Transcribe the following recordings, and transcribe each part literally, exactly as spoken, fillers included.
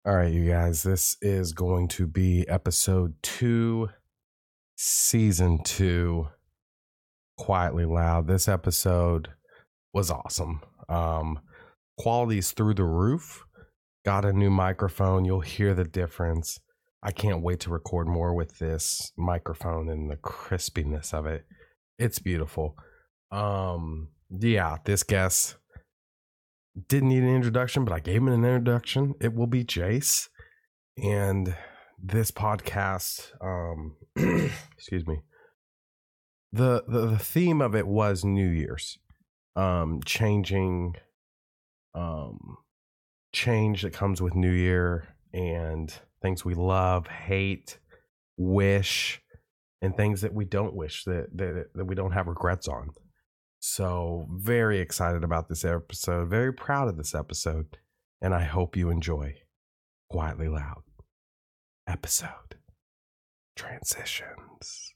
All right, you guys, this is going to be episode two, season two, Quietly Loud. This episode was awesome. Um, quality's through the roof. Got a new microphone. You'll hear the difference. I can't wait to record more with this microphone and the crispiness of it. It's beautiful. Um, yeah, this guest didn't need an introduction, but I gave him an introduction. It will be Jace. And this podcast, um, excuse me, the, the the theme of it was New Year's, um, changing, um, change that comes with New Year and things we love, hate, wish, and things that we don't wish, that that, that we don't have regrets on. So very excited about this episode, very proud of this episode, and I hope you enjoy Quietly Loud episode transitions.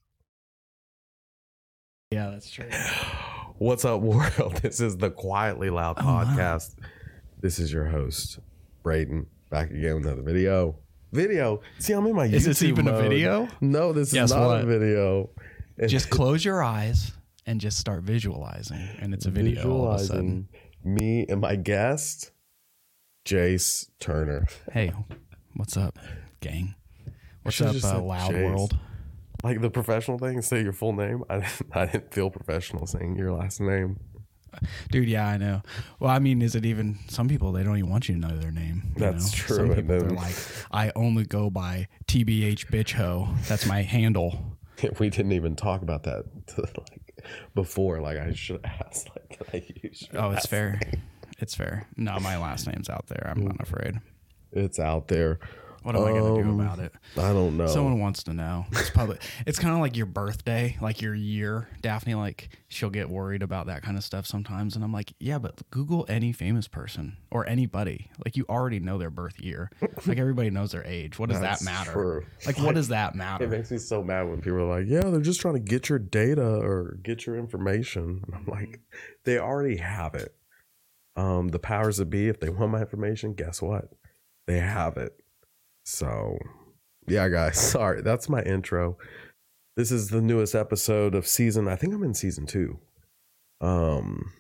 Yeah, that's true. What's up, world? This is the Quietly Loud oh, podcast. Wow. This is your host, Braden, back again with another video. Video? See, I'm in my is YouTube this even mode. a video? No, this Guess is not what? a video. Just close your eyes and just start visualizing, and it's a video all of a sudden. Me and my guest, Jace Turner. Hey, what's up, gang? What's should've up, just uh, said Loud Jace. World? Like the professional thing, say your full name. I didn't, I didn't feel professional saying your last name. Dude, yeah, I know. Well, I mean, is it even, some people, they don't even want you to know their name. You That's know? true. Some people, then, they're like, I only go by T B H bitch ho. That's my handle. we didn't even talk about that to, like before. Like I should ask. Like, can I use your Oh, it's last fair. name? It's fair. No, my last name's out there. I'm not afraid. It's out there. What am I going to do Um, about it? I don't know. Someone wants to know. It's public. It's kind of like your birthday, like your year. Daphne, like, she'll get worried about that kind of stuff sometimes. And I'm like, yeah, but Google any famous person or anybody. Like, you already know their birth year. Like, everybody knows their age. What does That's that matter? true. Like, what does that matter? It makes me so mad when people are like, yeah, they're just trying to get your data or get your information. And I'm like, they already have it. Um, the powers that be, if they want my information, guess what? They have it. So, yeah, guys, sorry. That's my intro. This is the newest episode of season. I think I'm in season two. Um,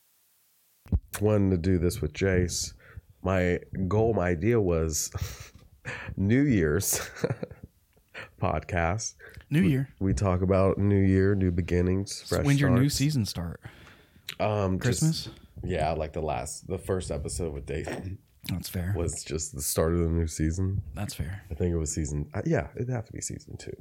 wanted to do this with Jace. My goal, my idea was New Year's podcast. New Year. We talk about New Year, new beginnings, fresh So when's your new starts. season start? Um, Christmas? just- yeah, like the last, the first episode with Dayton That's fair. was just the start of the new season. That's fair. I think it was season, uh, yeah, it'd have to be season two.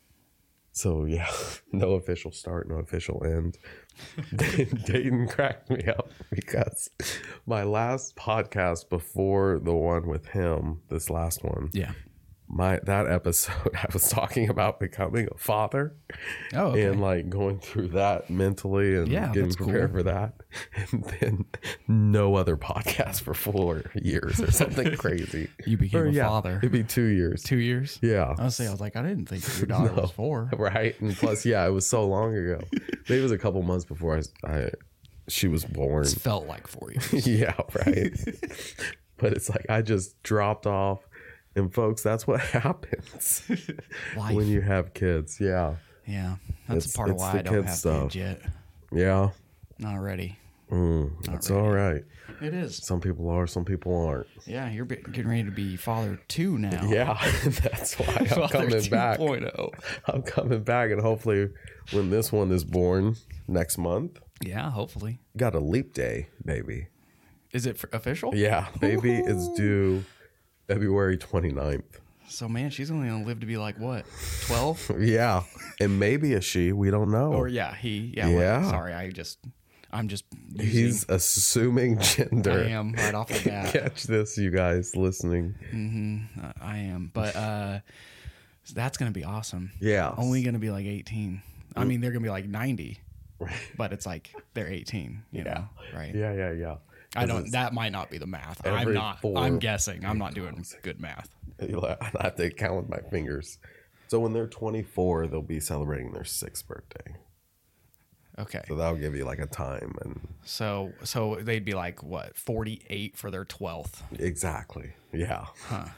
So yeah, no official start, no official end. Dayton, Dayton cracked me up because my last podcast before the one with him, this last one, Yeah. my that episode, I was talking about becoming a father. Oh, okay. And like going through that mentally and Yeah, getting that's prepared cool. for that. And then no other podcast for four years or something crazy. You became Or, a yeah, father. It'd be two years. Two years? Yeah. I was saying, I was like, I didn't think your daughter No. was four. Right. And plus, yeah, it was so long ago. Maybe it was a couple months before I, I she was born. It felt like four years. Yeah, right. But it's like I just dropped off. And folks, that's what happens Life. when you have kids. Yeah. Yeah, that's It's- a part of it's why the I don't kid have stuff. kids yet. Yeah. Not ready. Mm, that's all right. It is. Some people are, some people aren't. Yeah, you're be- getting ready to be father two now. Yeah, that's why I'm Father coming back. two point oh. I'm coming back, and hopefully, when this one is born next month, Yeah, hopefully. got a leap day, baby. Is it f- official? Yeah, baby is due February twenty-ninth. So, man, she's only going to live to be like, what, twelve? Yeah, and maybe a she. We don't know. Or, yeah, he. Yeah. Yeah. Well, sorry, I just, I'm just using, He's assuming gender. I am right off the bat. Catch this, you guys listening. Mm-hmm. I am. But uh, that's going to be awesome. Yeah. Only going to be like eighteen. I mean, they're going to be like ninety. But it's like they're eighteen, you Yeah. know, right? Yeah, yeah, yeah. I don't. That might not be the math. I'm every not. four- I'm guessing. I'm not doing good math. I have to count with my fingers. So when they're twenty-four, they'll be celebrating their sixth birthday. Okay. So that'll give you like a time and So so they'd be like what forty-eight for their twelfth. exactly. Yeah. Huh.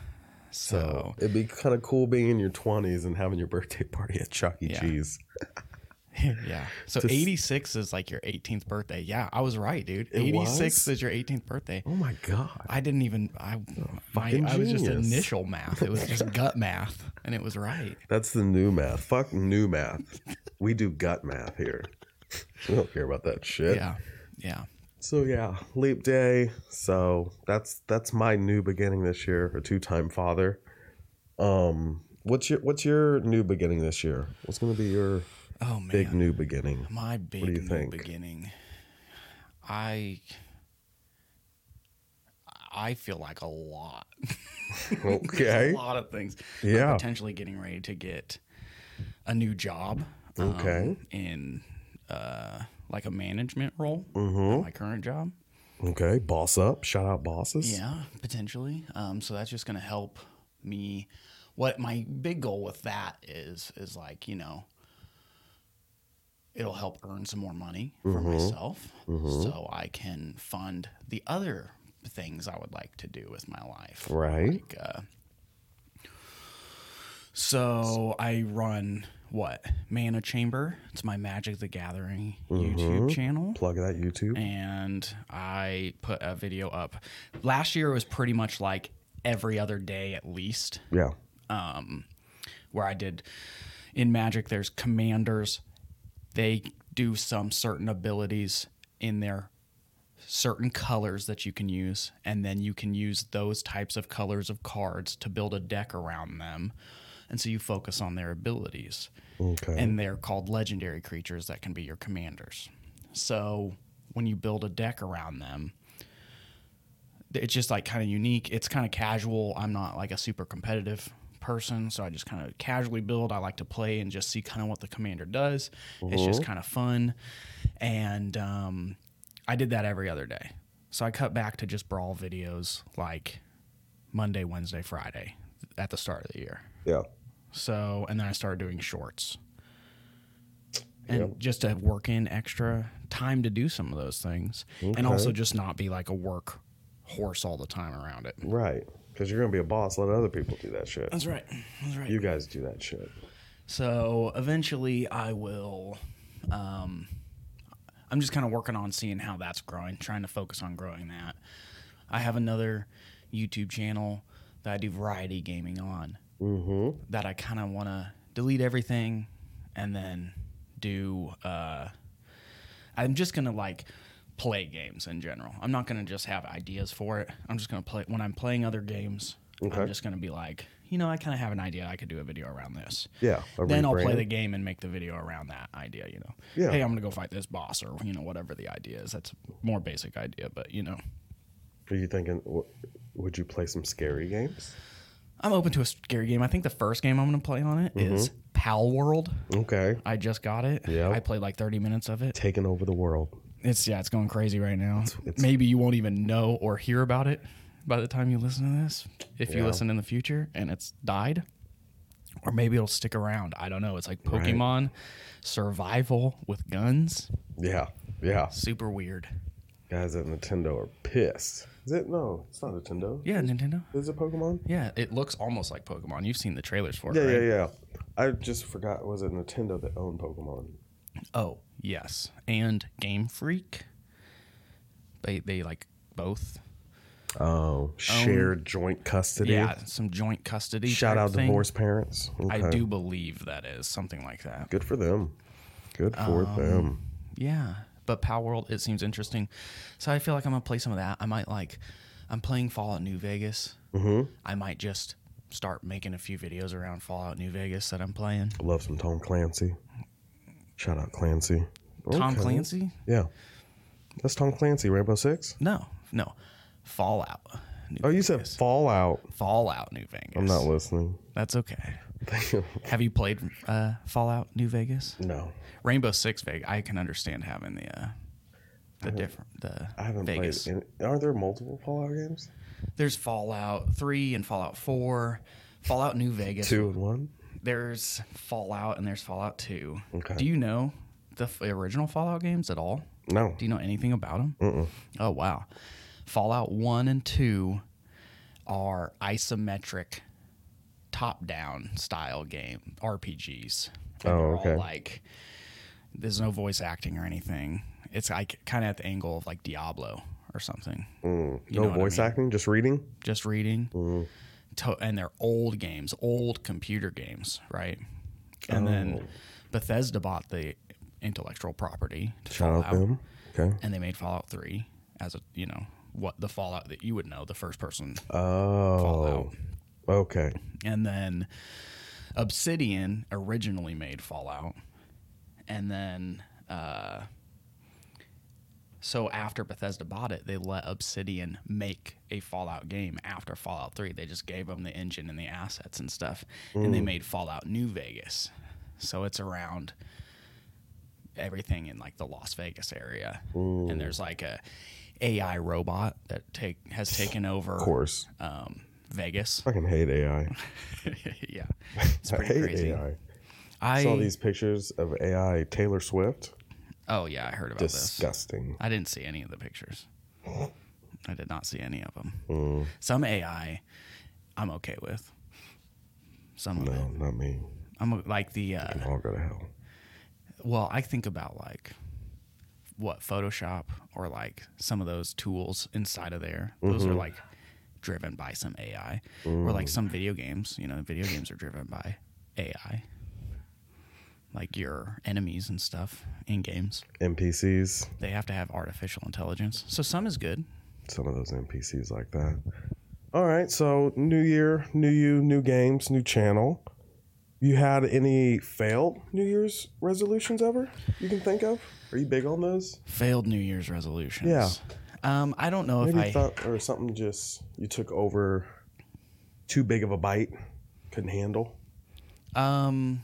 So, So it'd be kind of cool being in your twenties and having your birthday party at Chuck E. Yeah. Cheese. yeah. So Just- eighty-six is like your eighteenth birthday. Yeah, I was right, dude. It eighty-six was? is your eighteenth birthday. Oh my God. I didn't even I my, fucking I was just genius. initial math. It was just gut math, and it was right. That's the new math. Fuck new math. We do gut math here. We don't care about that shit. Yeah, yeah. So yeah, leap day. So that's that's my new beginning this year. A two-time father. Um, what's your what's your new beginning this year? What's going to be your Oh man, big new beginning? my big do you new think? beginning. I I feel like a lot. Okay. a lot of things. Yeah. I'm potentially getting ready to get a new job. um, Okay. in uh, like a management role. Mm-hmm. At my current job. Okay. Boss up. Shout out bosses. Yeah, potentially. Um, so that's just going to help me. What my big goal with that is is like, you know, it'll help earn some more money for Mm-hmm. myself, so I can fund the other things I would like to do with my life. Right. Like, uh, so I run what Mana Chamber. It's my Magic the Gathering Mm-hmm. YouTube channel. Plug that YouTube. And I put a video up. Last year was pretty much like every other day at least, Yeah. um, where I did in Magic. There's commanders. They do some certain abilities in their certain colors that you can use, and then you can use those types of colors of cards to build a deck around them. And so you focus on their abilities. Okay. And they're called legendary creatures that can be your commanders. So when you build a deck around them, it's just like kind of unique. It's kind of casual. I'm not like a super competitive person, so I just kind of casually build. I like to play and just see kind of what the commander does. It's just kind of fun. And um, I did that every other day. So I cut back to just brawl videos like Monday, Wednesday, Friday at the start of the year. Yeah. So, and then I started doing shorts. And Yep. just to work in extra time to do some of those things. Okay. And also just not be like a work horse all the time around it. Right. Because you're gonna be a boss. Let other people do that shit. That's right. That's right. You guys do that shit. So eventually I will, um, I'm just kind of working on seeing how that's growing, trying to focus on growing that. I have another YouTube channel that I do variety gaming on. Mm-hmm. That I kind of want to delete everything and then do, uh, I'm just going to like play games in general. I'm not going to just have ideas for it. I'm just going to play, when I'm playing other games, Okay. I'm just going to be like, you know, I kind of have an idea. I could do a video around this. Yeah. a Then I'll play rebrand. the game and make the video around that idea, you know. Yeah. Hey, I'm going to go fight this boss or, you know, whatever the idea is. That's a more basic idea, but, you know. Are you thinking? w- Would you play some scary games? I'm open to a scary game. I think the first game I'm going to play on it is Pal World. Okay. I just got it. Yep. I played like thirty minutes of it. Taking over the world. It's yeah, it's going crazy right now. it's- Maybe you won't even know or hear about it by the time you listen to this. If you Yeah. listen in the future and it's died, or maybe it'll stick around. I don't know. It's like Pokemon survival with guns. Yeah. Yeah. Super weird. Guys at Nintendo are pissed. Is it? No, it's not Nintendo. Yeah, Nintendo. Is it Pokemon? Yeah, it looks almost like Pokemon. You've seen the trailers for it, Yeah, right? yeah, yeah. I just forgot. Was it Nintendo that owned Pokemon? Oh, yes. And Game Freak. They they like both. Oh, shared joint custody. Yeah, some joint custody. Shout type out thing. divorced parents. I Okay. do believe that is something like that. Good for them. Good for Um, them. Yeah, but Power World, it seems interesting. So I feel like I'm gonna play some of that. I might like, I'm playing Fallout New Vegas. Mm-hmm. I might just start making a few videos around Fallout New Vegas that I'm playing. Love some Tom Clancy. Shout out Clancy. Tom Okay. Clancy? Yeah. That's Tom Clancy, Rainbow Six. No, no, Fallout. New Oh, you said Vegas. Fallout. Fallout New Vegas. I'm not listening. That's okay. Have you played uh, Fallout New Vegas? No. Rainbow Six Vegas. I can understand having the uh, the different the I haven't Vegas. played. Any, aren't there multiple Fallout games? There's Fallout three and Fallout four, Fallout New Vegas. Two and one. There's Fallout and there's Fallout two. Okay. Do you know the f- original Fallout games at all? No. Do you know anything about them? Mm-mm. Oh wow, Fallout one and two are isometric top-down style game R P Gs. Oh, And they're okay. all like, there's no voice acting or anything. It's like kind of at the angle of like Diablo or something. Mm. You No know what I voice mean? acting, just reading. Just reading. Mm. To, and they're old games, old computer games, right? And then Oh. Bethesda bought the intellectual property to Shout out Fallout, them. Okay. and they made Fallout three as a, you know, what the Fallout that you would know, the first person Oh. Fallout. Okay. And then Obsidian originally made Fallout. And then, uh, so after Bethesda bought it, they let Obsidian make a Fallout game after Fallout three. They just gave them the engine and the assets and stuff. And they made Fallout New Vegas. So it's around everything in like the Las Vegas area. Ooh. And there's like a A I robot that take has taken over Of course. um, Vegas. I fucking hate A I. Yeah, it's I pretty hate crazy. A I. I saw these pictures of A I Taylor Swift. Oh yeah, I heard about this. Disgusting. I didn't see any of the pictures. I did not see any of them. Mm. Some A I, I'm okay with. Some of No, it, not me. I'm like the. Uh, Can all go to hell. well, I think about like what Photoshop or like some of those tools inside of there. Those Mm-hmm. are like driven by some A I, or like some video games. You know, video games are driven by A I. Like your enemies and stuff in games, N P Cs. they have to have artificial intelligence. So some is good. Some of those N P Cs like that. All right. So new year, new you, new games, new channel. You had any failed New Year's resolutions ever you can think of? Are you big on those? Failed New Year's resolutions. Yeah. Um, I don't know Maybe if I. thought, or something just you took over too big of a bite, couldn't handle. Um,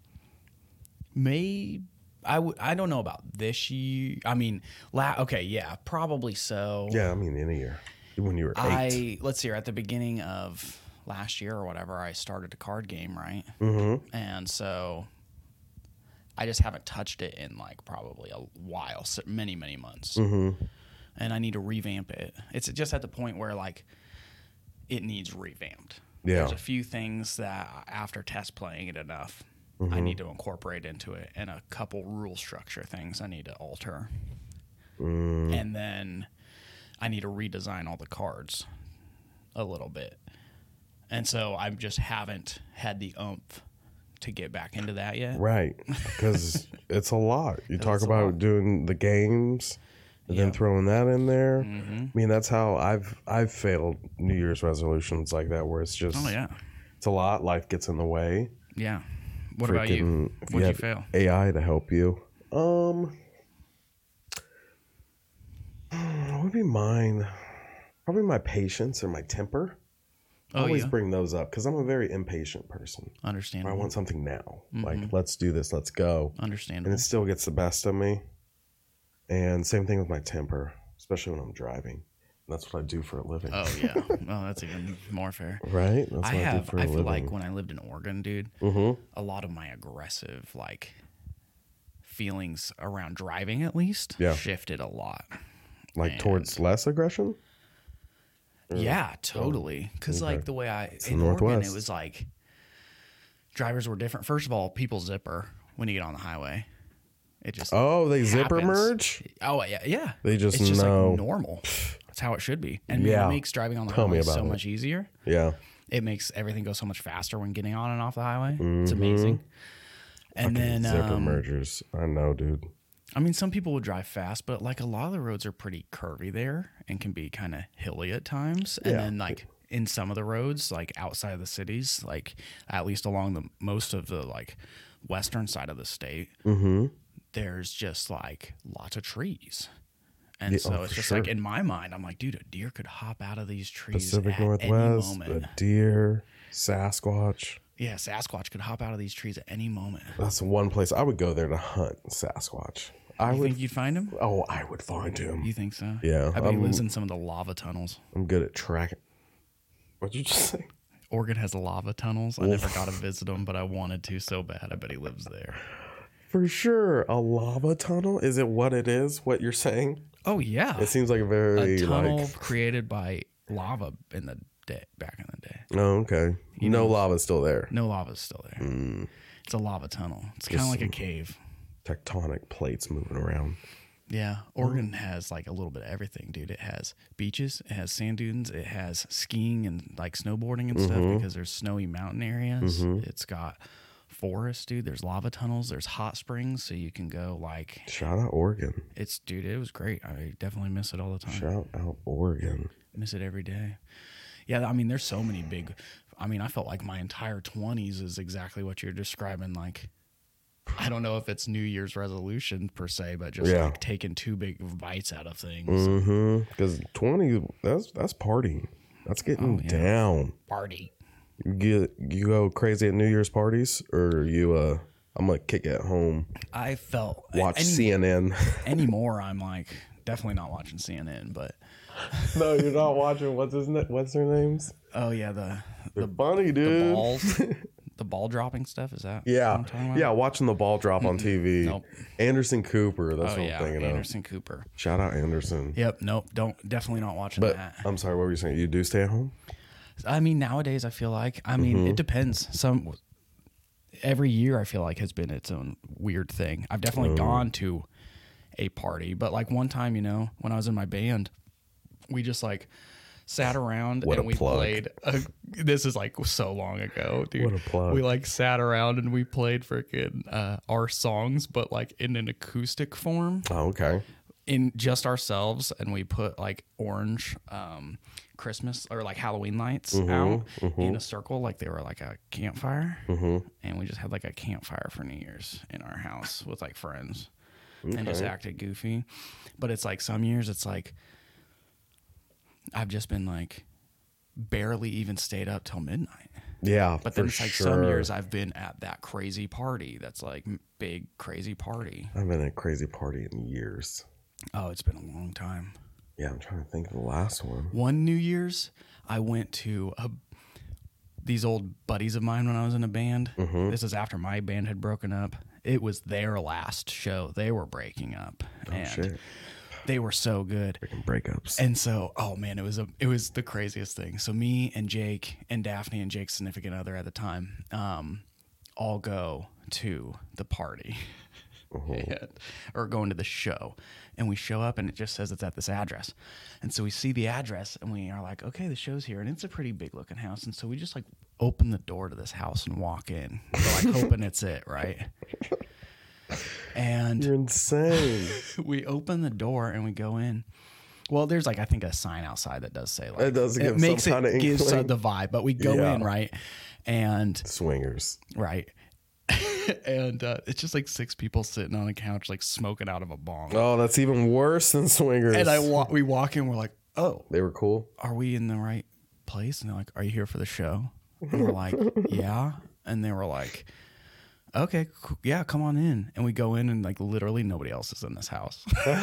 may I w- I don't know about this year. I mean, la- okay, yeah, probably so. Yeah, I mean any year. When you were eight. I let's see, at the beginning of last year or whatever, I started a card game, right? Mm-hmm. And so I just haven't touched it in like probably a while, so many many months, Mm-hmm. and I need to revamp it. It's just at the point where like it needs revamped. Yeah. There's a few things that after test playing it enough, Mm-hmm. I need to incorporate into it, and a couple rule structure things I need to alter. Mm. And then I need to redesign all the cards a little bit. And so I just haven't had the oomph to get back into that yet. Right. Because it's a lot. You talk It's a about lot. doing the games and then Yeah. throwing that in there. Mm-hmm. I mean, that's how I've I've failed New Year's resolutions like that, where it's just Oh, yeah. it's a lot. Life gets in the way. Yeah. What about you? Freaking- if What'd you had fail? A I to help you. Um, what would be mine? Probably my patience or my temper. I Oh, always yeah. bring those up because I'm a very impatient person. I Understandable. want something now. Mm-hmm. Like, let's do this. Let's go. And Understandable. it still gets the best of me. And same thing with my temper, especially when I'm driving. And that's what I do for a living. Oh, yeah. Well, that's even more fair. Right? That's what I I, do have, for a I feel living. like when I lived in Oregon, dude, Mm-hmm. a lot of my aggressive, like, feelings around driving at least Yeah. shifted a lot. Like And- towards less aggression? Or- Yeah, totally. Because okay. like the way I the in Oregon, Northwest. it was like drivers were different. First of all, people zipper when you get on the highway. It just Oh, they zipper happens. merge? Oh yeah, yeah. They just it's just know. like normal. That's how it should be. And man, Yeah. it makes driving on the Tell me highway about so it. much easier. Yeah. It makes everything go so much faster when getting on and off the highway. It's Mhm. amazing. And then Zipper um, mergers. I know, dude. I mean, some people would drive fast, but like a lot of the roads are pretty curvy there and can be kind of hilly at times. And Yeah. then like in some of the roads, like outside of the cities, like at least along the most of the like western side of the state, Mm-hmm. there's just like lots of trees. And Yeah, so oh, it's for just sure. like in my mind, I'm like, dude, a deer could hop out of these trees Pacific at Northwest, any a moment. deer, Sasquatch. Yeah, Sasquatch could hop out of these trees at any moment. That's one place I would go there to hunt Sasquatch. I You would. think you'd find him? Oh, I would find him. You think so? Yeah, I bet he um, lives in some of the lava tunnels. I'm good at tracking. What'd you just say? Oregon has lava tunnels. I never got to visit them, but I wanted to so bad. I bet he lives there. For sure, a lava tunnel. Is it what it is? What you're saying? Oh yeah, It seems like a very a tunnel like. created by lava in the day back in the day. Oh, okay. You no know, lava's still there. No lava's still there. Mm, It's a lava tunnel. It's kind of like a cave. tectonic plates moving around. Yeah, Oregon has like a little bit of everything, dude. It has beaches, it has sand dunes, it has skiing and like snowboarding and stuff Mhm. because there's snowy mountain areas. Mhm. It's got forests, dude. There's lava tunnels. There's hot springs, so you can go like. Shout out Oregon. It's dude, it was great. I definitely miss it all the time. Shout out Oregon. Miss it every day. Yeah, I mean, there's so many big. I mean, I felt like my entire twenties is exactly what you're describing. Like, I don't know if it's New Year's resolution per se, but just Yeah. like taking two big bites out of things. Mm-hmm. Because twenty, that's that's party. That's getting Oh, yeah. down. Party. You get you go crazy at New Year's parties, or you uh, I'm gonna kick it at home, I felt watch any, C N N. anymore. I'm like definitely not watching C N N, but No, you're not watching. What's his na- What's their names? oh yeah, the They're the, funny, the dude. balls, the ball dropping stuff. Is that what Yeah, I'm talking about? yeah. Watching the ball drop on T V. Nope. Anderson Cooper. That's Oh what yeah, I'm thinking Anderson Cooper. of. Shout out Anderson. Yep. Nope. Don't definitely not watching But that. I'm sorry, what were you saying? You do stay at home? I mean, nowadays I feel like I mean Mm-hmm. it depends. Some every year I feel like has been its own weird thing. I've definitely Mm. gone to a party, but like one time, you know, when I was in my band, we just like sat around What and a we plug. played. A, this is like so long ago, dude. What a plug. We like sat around and we played freaking uh, our songs, but like in an acoustic form. Oh, okay. In just ourselves, and we put like orange um Christmas or like Halloween lights out in a circle like they were like a campfire, Mm-hmm. and we just had like a campfire for New Year's in our house with like friends and just Okay. acted goofy. But it's like some years it's like I've just been like barely even stayed up till midnight. Yeah, But then for it's like sure. some years I've been at that crazy party that's like m- big crazy party. I've been at a crazy party in years. Oh, it's been a long time. Yeah, I'm trying to think of the last one. One New Year's, I went to a, these old buddies of mine when I was in a band. Mm-hmm. This is after my band had broken up. It was their last show. They were breaking up, Oh and shit! they were so good. Freaking breakups. And so, oh man, it was a it was the craziest thing. So me and Jake and Daphne and Jake's significant other at the time, um, all go to the party. And- or going to the show, and we show up and it just says it's at this address, and so we see the address and we are like, okay, the show's here, and it's a pretty big looking house, and so we just like open the door to this house and walk in. We're like hoping it's it, right? And You're insane. we open the door and we go in. Well, there's like I think a sign outside that does say like It does give it makes some it kinda gives uh, inkling. the vibe, but we go Yeah. in, right, and Swingers. right. And uh, it's just like six people sitting on a couch, like smoking out of a bong. Oh, that's even worse than swingers. And I wa- we walk in, we're like, oh, They were cool. are we in the right place? And they're like, are you here for the show? And we're like, yeah. And they were like, okay, cool. Yeah, come on in. And we go in and like literally nobody else is in this house.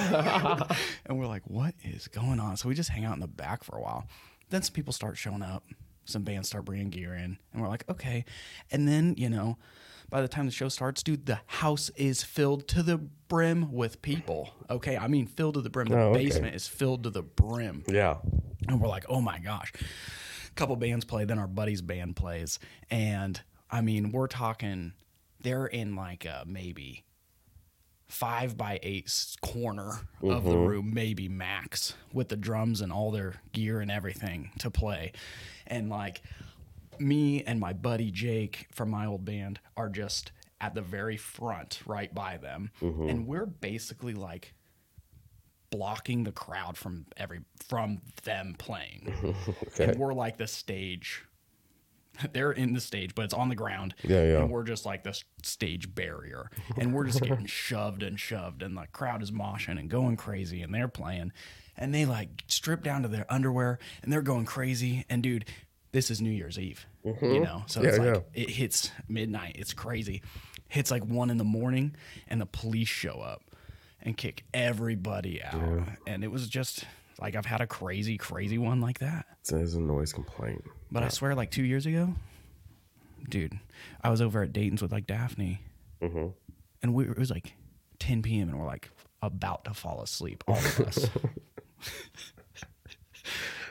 And we're like, what is going on? So we just hang out in the back for a while. Then some people start showing up. Some bands start bringing gear in. And we're like, okay. And then, you know, by the time the show starts, dude, the house is filled to the brim with people. Okay. I mean, filled to the brim. The Oh, okay. basement is filled to the brim. Yeah. And we're like, oh my gosh. A couple bands play, then our buddy's band plays. And I mean, we're talking, they're in like a maybe five by eight s- corner of the room, maybe max, with the drums and all their gear and everything to play. And like me and my buddy Jake from my old band are just at the very front right by them. And we're basically like blocking the crowd from every from them playing. Okay. And we're like the stage. They're in the stage, but it's on the ground. Yeah, yeah. And we're just like this stage barrier. And we're just getting shoved and shoved. And the crowd is moshing and going crazy. And they're playing. And they like strip down to their underwear. And they're going crazy. And dude, this is New Year's Eve. You know? So Yeah, it's like, yeah. it hits midnight. It's crazy. Hits like one in the morning. And the police show up and kick everybody out. And it was just like, I've had a crazy, crazy one like that. It's a noise complaint. But I swear, like two years ago, dude, I was over at Dayton's with like Daphne, Mm-hmm. and we it was like ten p.m. and we're like about to fall asleep, all of us.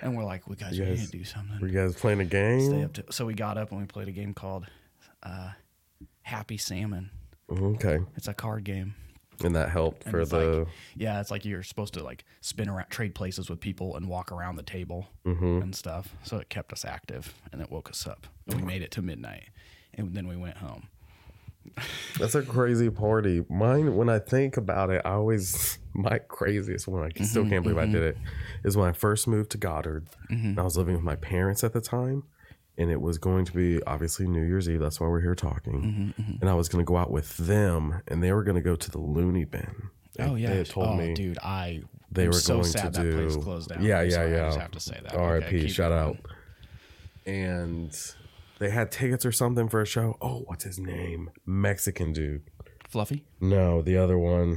And we're like, we guys, You we guys- need to do something. Were you guys playing a game? Stay up to, so we got up and we played a game called uh, Happy Salmon. Okay. It's a card game. And that helped And for it's the. like, yeah, it's like you're supposed to like spin around, trade places with people and walk around the table Mhm. and stuff. So it kept us active and it woke us up. And we made it to midnight and then we went home. That's a crazy party. Mine, when I think about it, I always, my craziest one, I still can't believe I did it, is when I first moved to Goddard. And I was living with my parents at the time. And it was going to be obviously New Year's Eve. That's why we're here talking. And I was going to go out with them and they were going to go to the Looney Bin. They, Oh yeah, They had told oh, me dude, I they am were so going sad to that do. place closed down. Yeah, I'm yeah, sorry, yeah. I just have to say that. R I P, Okay, keep shout going. out. And they had tickets or something for a show. Oh, what's his name? Mexican dude. Fluffy, No, the other one.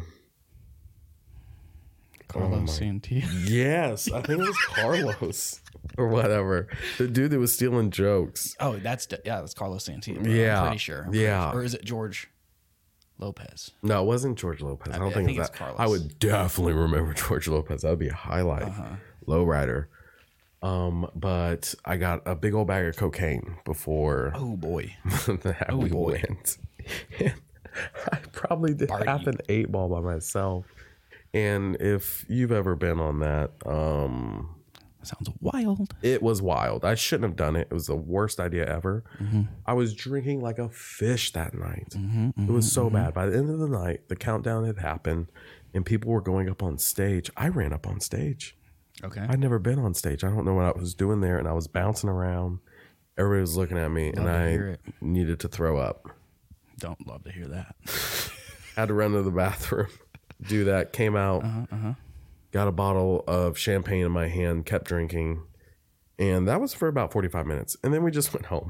Carlos my- Santilla. Yes, I think it was Carlos or whatever. The dude that was stealing jokes. Oh, that's yeah, that's Carlos Santilla. bro. Yeah, I'm pretty sure. I'm pretty yeah. sure. Or is it George Lopez? No, it wasn't George Lopez. I I don't thi- I think, think it was it's that. Carlos. I would definitely remember George Lopez. That would be a highlight. Uh-huh. Lowrider. Um, but I got a big old bag of cocaine before Oh boy. that Oh, we boy. went. And I probably did Party. half an eight ball by myself. And if you've ever been on that, um, Sounds wild. it was wild. I shouldn't have done it. It was the worst idea ever. I was drinking like a fish that night. It was so bad. By the end of the night, the countdown had happened and people were going up on stage. I ran up on stage. Okay. I'd never been on stage. I don't know what I was doing there. And I was bouncing around. Everybody was looking at me Love and to hear I it. needed to throw up. Don't love to hear that. Had to run to the bathroom, do that, came out, Uh-huh, uh-huh. got a bottle of champagne in my hand, kept drinking. And that was for about forty-five minutes. And then we just went home.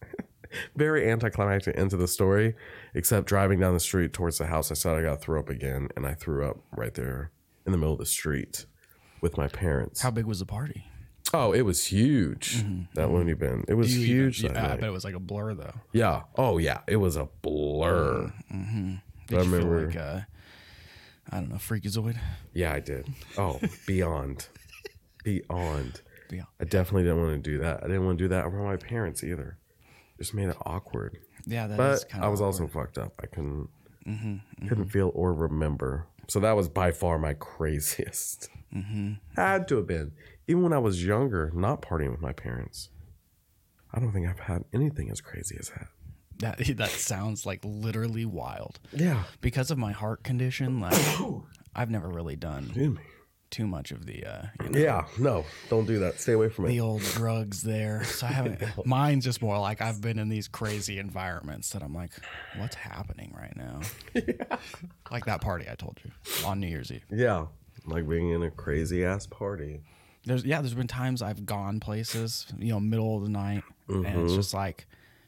Very anticlimactic end to the story, except driving down the street towards the house, I said I got to throw up again. And I threw up right there in the middle of the street with my parents. How big was the party? Oh, it was huge. That Looney Bin. It was Do you huge. even- that yeah, I night. bet it was like a blur though. Yeah. Oh, yeah. It was a blur. Mm-hmm. I Did you feel remember- like uh, I don't know, freakazoid? Yeah, I did. Oh, beyond. Beyond. Yeah. I definitely didn't want to do that. I didn't want to do that around my parents either. Just made it awkward. Yeah, that is But kind I of. was also fucked up. I couldn't Mm-hmm, couldn't feel or remember. So that was by far my craziest. mm-hmm. Had to have been. Even when I was younger, not partying with my parents. I don't think I've had anything as crazy as that. That that sounds like literally wild. Yeah. Because of my heart condition, like I've never really done Excuse me. too much of the uh, you know, Yeah. No, don't do that. Stay away from the it. old drugs there. So I haven't. Mine's just more like I've been in these crazy environments that I'm like, what's happening right now? Like that party I told you on New Year's Eve. Yeah. Like being in a crazy ass party. There's yeah, there's been times I've gone places, you know, middle of the night, and it's Mhm. just like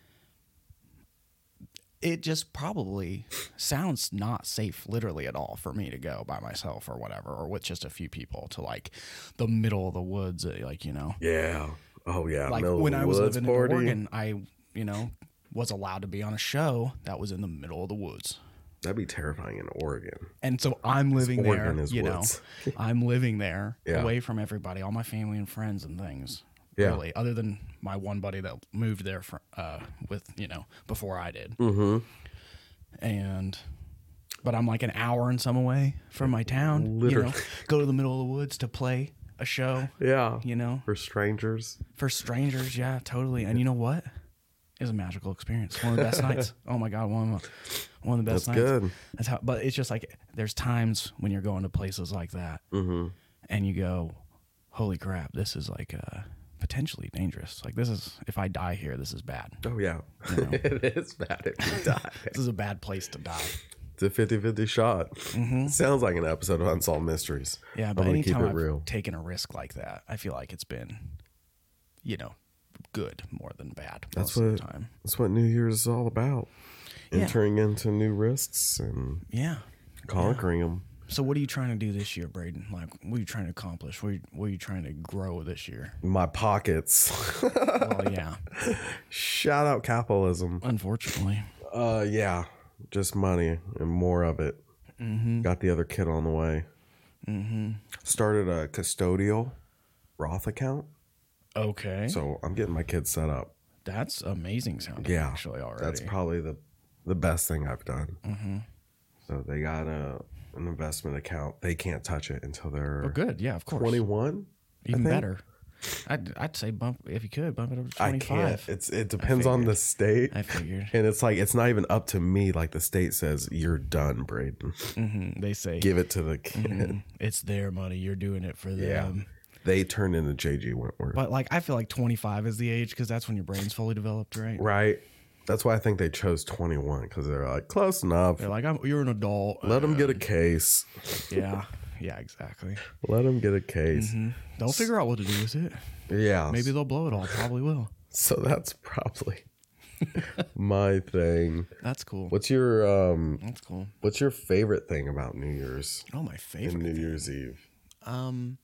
it just probably sounds not safe literally at all for me to go by myself or whatever, or with just a few people to like the middle of the woods, uh, like, you know. Yeah. Oh yeah. Like Middle of when the I was woods living party. in Oregon, I, you know, was allowed to be on a show that was in the middle of the woods. That'd be terrifying in Oregon. And so I'm living Oregon there, is you woods. know, I'm living there Yeah. away from everybody, all my family and friends and things. Yeah. Really, other than my one buddy that moved there for, uh, with, you know, before I did. Mm-hmm. And, but I'm like an hour and some away from my town, you Literally. know, go to the middle of the woods to play a show, Yeah. you know, For strangers. for strangers. Yeah, totally. And you know what? It was a magical experience. One of the best nights. Oh my God. One of the, one of the best That's nights. good. That's how, but it's just like, there's times when you're going to places like that Mm-hmm. and you go, holy crap, this is like, uh, potentially dangerous. Like this is, if I die here, this is bad. Oh yeah. You know? It is bad if you die. This is a bad place to die. It's a fifty-fifty shot. Mm-hmm. Sounds like an episode of Unsolved Mysteries. Yeah, I'm but gonna keep anytime it I've real. taken a risk like that, I feel like it's been, you know, good more than bad That's most of what- the time. That's what New Year's is all about. Yeah. Entering into new risks and Yeah. conquering them. So what are you trying to do this year, Braden? Like, what are you trying to accomplish? What are you, what are you trying to grow this year? My pockets. Well, yeah, Shout out capitalism. unfortunately. Uh, yeah, just money and more of it. Mm-hmm. Got the other kid on the way. Mm-hmm. Started a custodial Roth account. Okay. So I'm getting my kids set up. That's amazing sounding, Yeah, actually, already. That's probably the the best thing I've done. Mm-hmm. So they got a an investment account. They can't touch it until they're Oh, good. Yeah, of course. twenty-one. Even better. I'd, I'd say bump, if you could, bump it up to twenty-five. I can't. It's, it depends on the state. I figured. And it's like, it's not even up to me. Like the state says, you're done, Braden. Mm-hmm. They say. Give it to the kid. Mm-hmm. It's their money. You're doing it for them. Yeah. They turned into J G Wentworth. But like, I feel like twenty-five is the age because that's when your brain's fully developed, right? Right. That's why I think they chose twenty-one, because they're like, close enough. They're like, I'm, you're an adult. Let them get a case. Yeah. Yeah, exactly. Let them get a case. Mm-hmm. They'll figure out what to do with it. Yeah. Maybe they'll blow it all. Probably will. So that's probably my thing. That's cool. What's your um That's cool. What's your favorite thing about New Year's? Oh, my favorite And New thing. Year's Eve. Um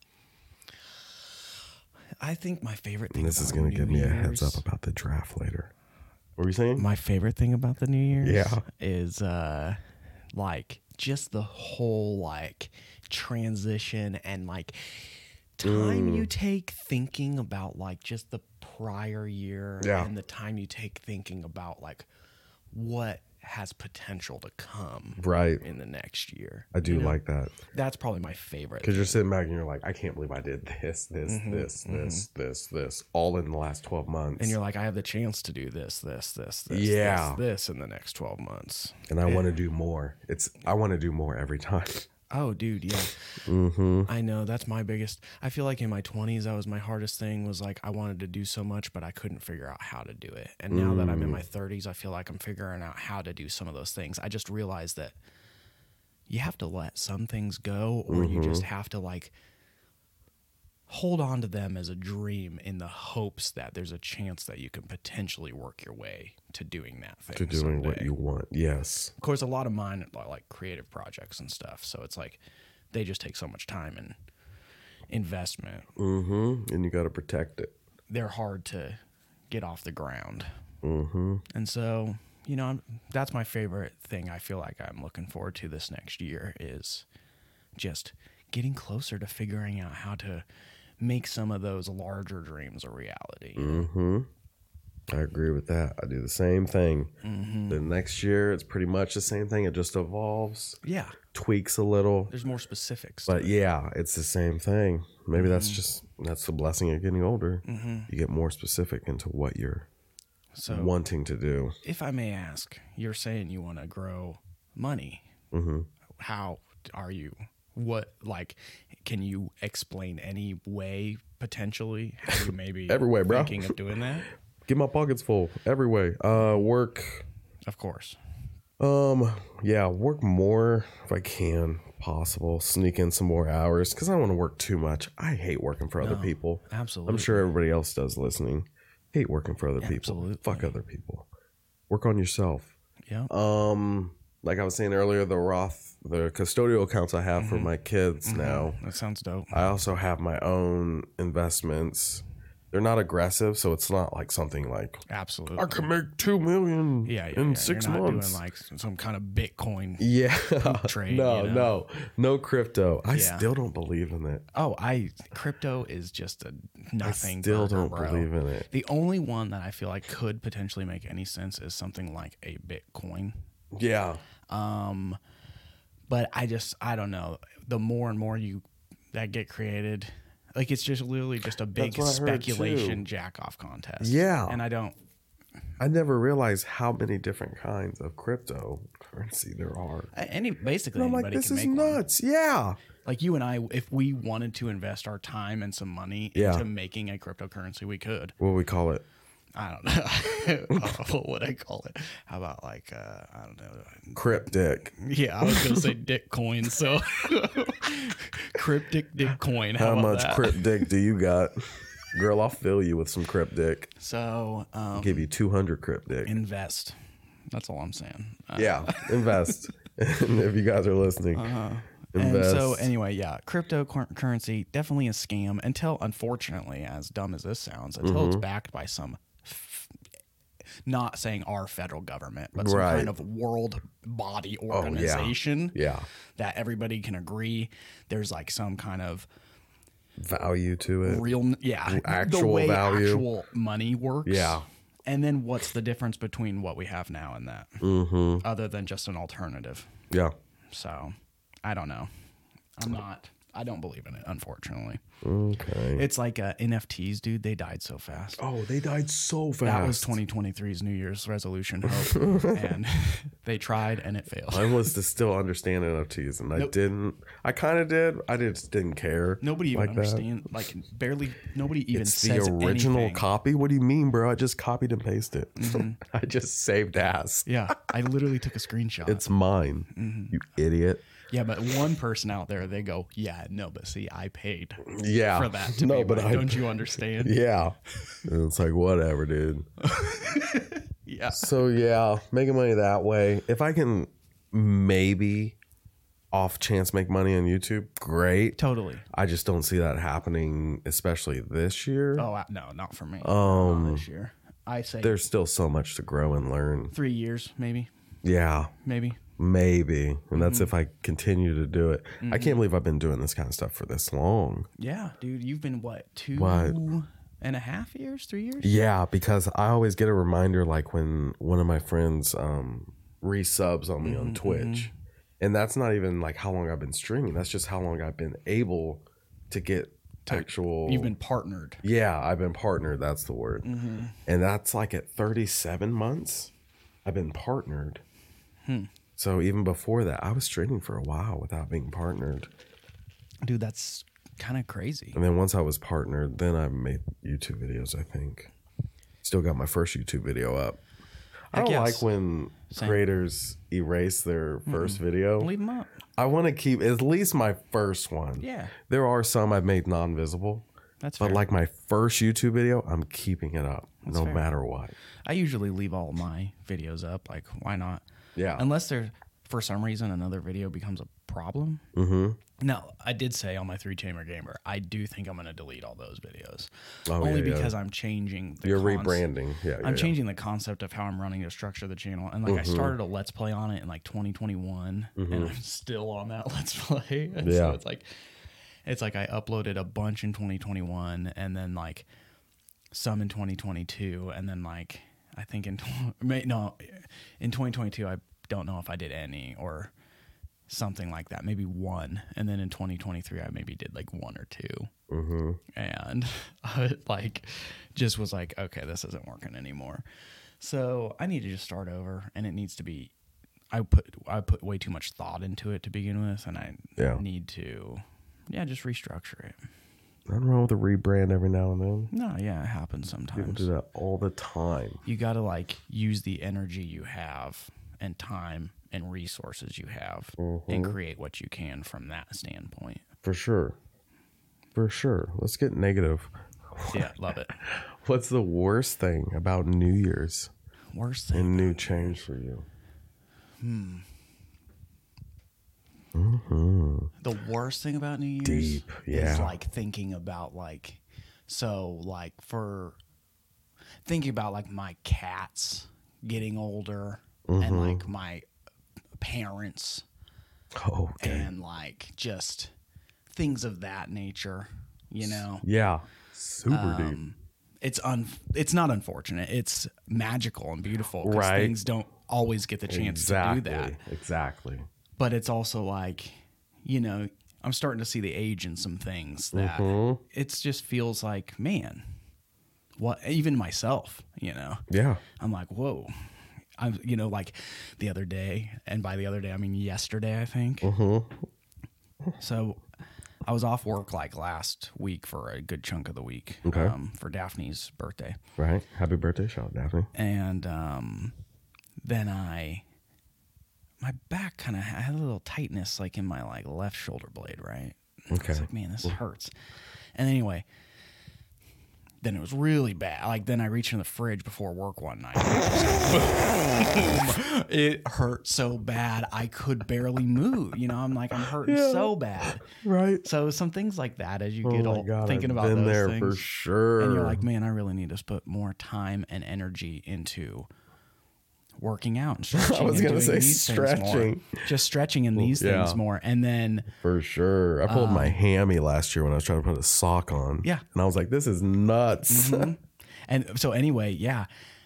I think my favorite thing And this about is going to New give me a heads Year's- up about the draft later. What were you saying? My favorite thing about the New Year's Yeah. is uh like just the whole like transition and like time Mm. you take thinking about like just the prior year Yeah. and the time you take thinking about like what has potential to come Right. in the next year. I do You know? like that. That's probably my favorite. Because you're sitting back and you're like, I can't believe I did this, this, Mhm, this, mhm. this, this, this, all in the last twelve months. And you're like, I have the chance to do this, this, this, this, Yeah. this, this in the next twelve months. and I Yeah. want to do more. It's I want to do more every time. Oh, dude, yeah. Mm-hmm. I know that's my biggest. I feel like in my twenties, that was my hardest thing. Was like I wanted to do so much, but I couldn't figure out how to do it. And now that I'm in Mm. my thirties, I feel like I'm figuring out how to do some of those things. I just realized that you have to let some things go, or you Mm-hmm. just have to like hold on to them as a dream in the hopes that there's a chance that you can potentially work your way to doing that thing. To doing what someday. you want. Yes. Of course, a lot of mine are like creative projects and stuff. So it's like they just take so much time and investment. Mm-hmm. And you got to protect it. They're hard to get off the ground. Mm-hmm. And so, you know, I'm, that's my favorite thing I feel like I'm looking forward to this next year is just getting closer to figuring out how to make some of those larger dreams a reality. Mm-hmm. I agree with that. I do the same thing. Mm-hmm. The next year, it's pretty much the same thing. It just evolves, Yeah. tweaks a little. There's more specifics. to But it. yeah, it's the same thing. Maybe that's Mhm. just, that's the blessing of getting older. Mm-hmm. You get more specific into what you're So wanting to do. if I may ask, you're saying you want to grow money. Mm-hmm. How are you? What, like, can you explain any way potentially how you maybe Every way, bro. thinking of doing that? Get my pockets full every way. Uh, work. Of course. Um, yeah, work more if I can, possible. Sneak in some more hours because I don't want to work too much. I hate working for other No, people. Absolutely. I'm sure everybody else does listening. Hate working for other people. Absolutely. Fuck other people. Work on yourself. Yeah. Um, like I was saying earlier, the Roth, the custodial accounts I have for Mhm. my kids Mhm. now. That sounds dope. I also have my own investments. They're not aggressive, so it's not like something like Absolutely. I can make two million yeah, yeah, in yeah. six You're not months. doing like some kind of Bitcoin. Yeah, trade, no, you know? no, no crypto. I Yeah. still don't believe in it. Oh, I crypto is just a nothing. I still burger, don't bro. believe in it. The only one that I feel like could potentially make any sense is something like a Bitcoin. Yeah, Um, but I just I don't know. The more and more you that get created, like it's just literally just a big That's what I heard, speculation too. jack off contest. Yeah. and I don't. I never realized how many different kinds of cryptocurrency there are. Any basically And I'm like, anybody this can is make one. nuts. Yeah. Like you and I, if we wanted to invest our time and some money Yeah. into making a cryptocurrency, we could. What do we call it? I don't know. What would I call it? How about like uh, I don't know. Cryptic. Yeah, I was gonna say Dickcoin. So cryptic Dickcoin. How, How about much that? cryptic do you got? Girl, I'll fill you with some cryptic. So um, Give you two hundred cryptic. invest. That's all I'm saying. Uh, Yeah, invest. If you guys are listening, Uh-huh. invest. And so anyway, yeah, cryptocurrency definitely a scam until, unfortunately, as dumb as this sounds, until it's Mhm. backed by some, f- not saying our federal government, but some Right. kind of world body yeah. organization yeah, that everybody can agree there's like some kind of value to it. real, yeah, Actual the way value. actual money works. Yeah. And then what's the difference between what we have now and that, Mm-hmm. other than just an alternative? Yeah. So I don't know. I'm not. I don't believe in it, unfortunately. Okay. It's like uh, N F Ts, dude. They died so fast. Oh, they died so fast. That was twenty twenty-three's New Year's resolution hope, and they tried and it failed. I was to still understand N F Ts, and I Nope. didn't. I kind of did. I just didn't care. Nobody even like that. understand. Like barely. Nobody even It's says the original anything. copy. What do you mean, bro? I just copied and pasted. I just saved ass. Yeah, I literally took a screenshot. It's mine. Mm-hmm. You idiot. Yeah, but one person out there, they go, yeah, no, but see, I paid Yeah. for that to no, be but mine. I. Don't you understand? Yeah. And it's like whatever, dude. Yeah. So yeah, making money that way. If I can maybe off chance make money on YouTube, great. Totally. I just don't see that happening, especially this year. Oh, uh, no, not for me. Um, not this year. I say There's still so much to grow and learn. three years, maybe. Yeah, Maybe. maybe. And that's Mm-hmm. if I continue to do it. I can't believe I've been doing this kind of stuff for this long. Yeah, dude, you've been what, two What? and a half years, three years? Yeah, because I always get a reminder like when one of my friends um, resubs on me Mm-hmm, on Twitch. And that's not even like how long I've been streaming. That's just how long I've been able to get actual. You've been partnered. Yeah, I've been partnered. That's the word. Mm-hmm. And that's like at thirty-seven months, I've been partnered. Hmm. So even before that, I was streaming for a while without being partnered. Dude, that's kind of crazy. And then once I was partnered, then I made YouTube videos, I think. Still got my first YouTube video up. I Heck don't yes. like when Same. creators erase their first video. Leave them up. I want to keep at least my first one. Yeah, There are some I've made non-visible, that's but fair. like my first YouTube video, I'm keeping it up That's no fair. matter what. I usually leave all my videos up. Like, why not? Yeah. Unless there, for some reason, another video becomes a problem. Mm-hmm. No, I did say on my three chamber gamer, I do think I'm going to delete all those videos. Oh, Only yeah, yeah. because I'm changing the You're concept. rebranding. Yeah, yeah, I'm yeah. changing the concept of how I'm running to structure the channel. And like I Mm-hmm. started a let's play on it in like twenty twenty-one and I'm still on that let's play. And Yeah. so it's like it's like I uploaded a bunch in twenty twenty-one and then like some in twenty twenty-two and then like I think in tw- may- no in twenty twenty-two I don't know if I did any or something like that, maybe one. And then in twenty twenty-three I maybe did like one or two. Mm-hmm. And I like just was like, okay, this isn't working anymore. So I need to just start over, and it needs to be. I put I put way too much thought into it to begin with, and I Yeah. need to, yeah, just restructure it. Nothing wrong with a rebrand every now and then. No, yeah, it happens People sometimes. do that all the time. You got to like use the energy you have and time and resources you have, and Mhm. create what you can from that standpoint. For sure. For sure. Let's get negative. Yeah, love it. What's the worst thing about New Year's Worst thing. and new change for you? Hmm. Mm-hmm. The worst thing about New Year's Deep, yeah. is like thinking about like so like for thinking about like my cats getting older Mm-hmm. and like my parents Oh, okay. and like just things of that nature, you know. Yeah. Super deep. Um, it's un it's not unfortunate. It's magical and beautiful because Right. things don't always get the chance Exactly. to do that. Exactly. But it's also like, you know, I'm starting to see the age in some things that Mhm. it just feels like, man, what, even myself, you know, Yeah. I'm like, whoa. I'm, you know, like the other day, and by the other day, I mean yesterday, I think. Mm-hmm. So I was off work like last week for a good chunk of the week Okay. um, for Daphne's birthday. Right. Happy birthday, shout out, Daphne. And um, then I, my back kind of had a little tightness like in my like left shoulder blade, right? Okay. I was like, man, this hurts. And anyway, then it was really bad. Like then I reached in the fridge before work one night. It hurt so bad I could barely move. You know, I'm like, I'm hurting Yeah. so bad. Right. So some things like that as you Oh get my old, God, thinking I've about been those there things. for sure. And you're like, man, I really need to put more time and energy into working out and stretching. I was and gonna doing say these things more. stretching. Just stretching in these Yeah. things more. And then, For sure. I pulled Um, my hammy last year when I was trying to put a sock on. Yeah. And I was like, this is nuts. Mhm. and so anyway, yeah.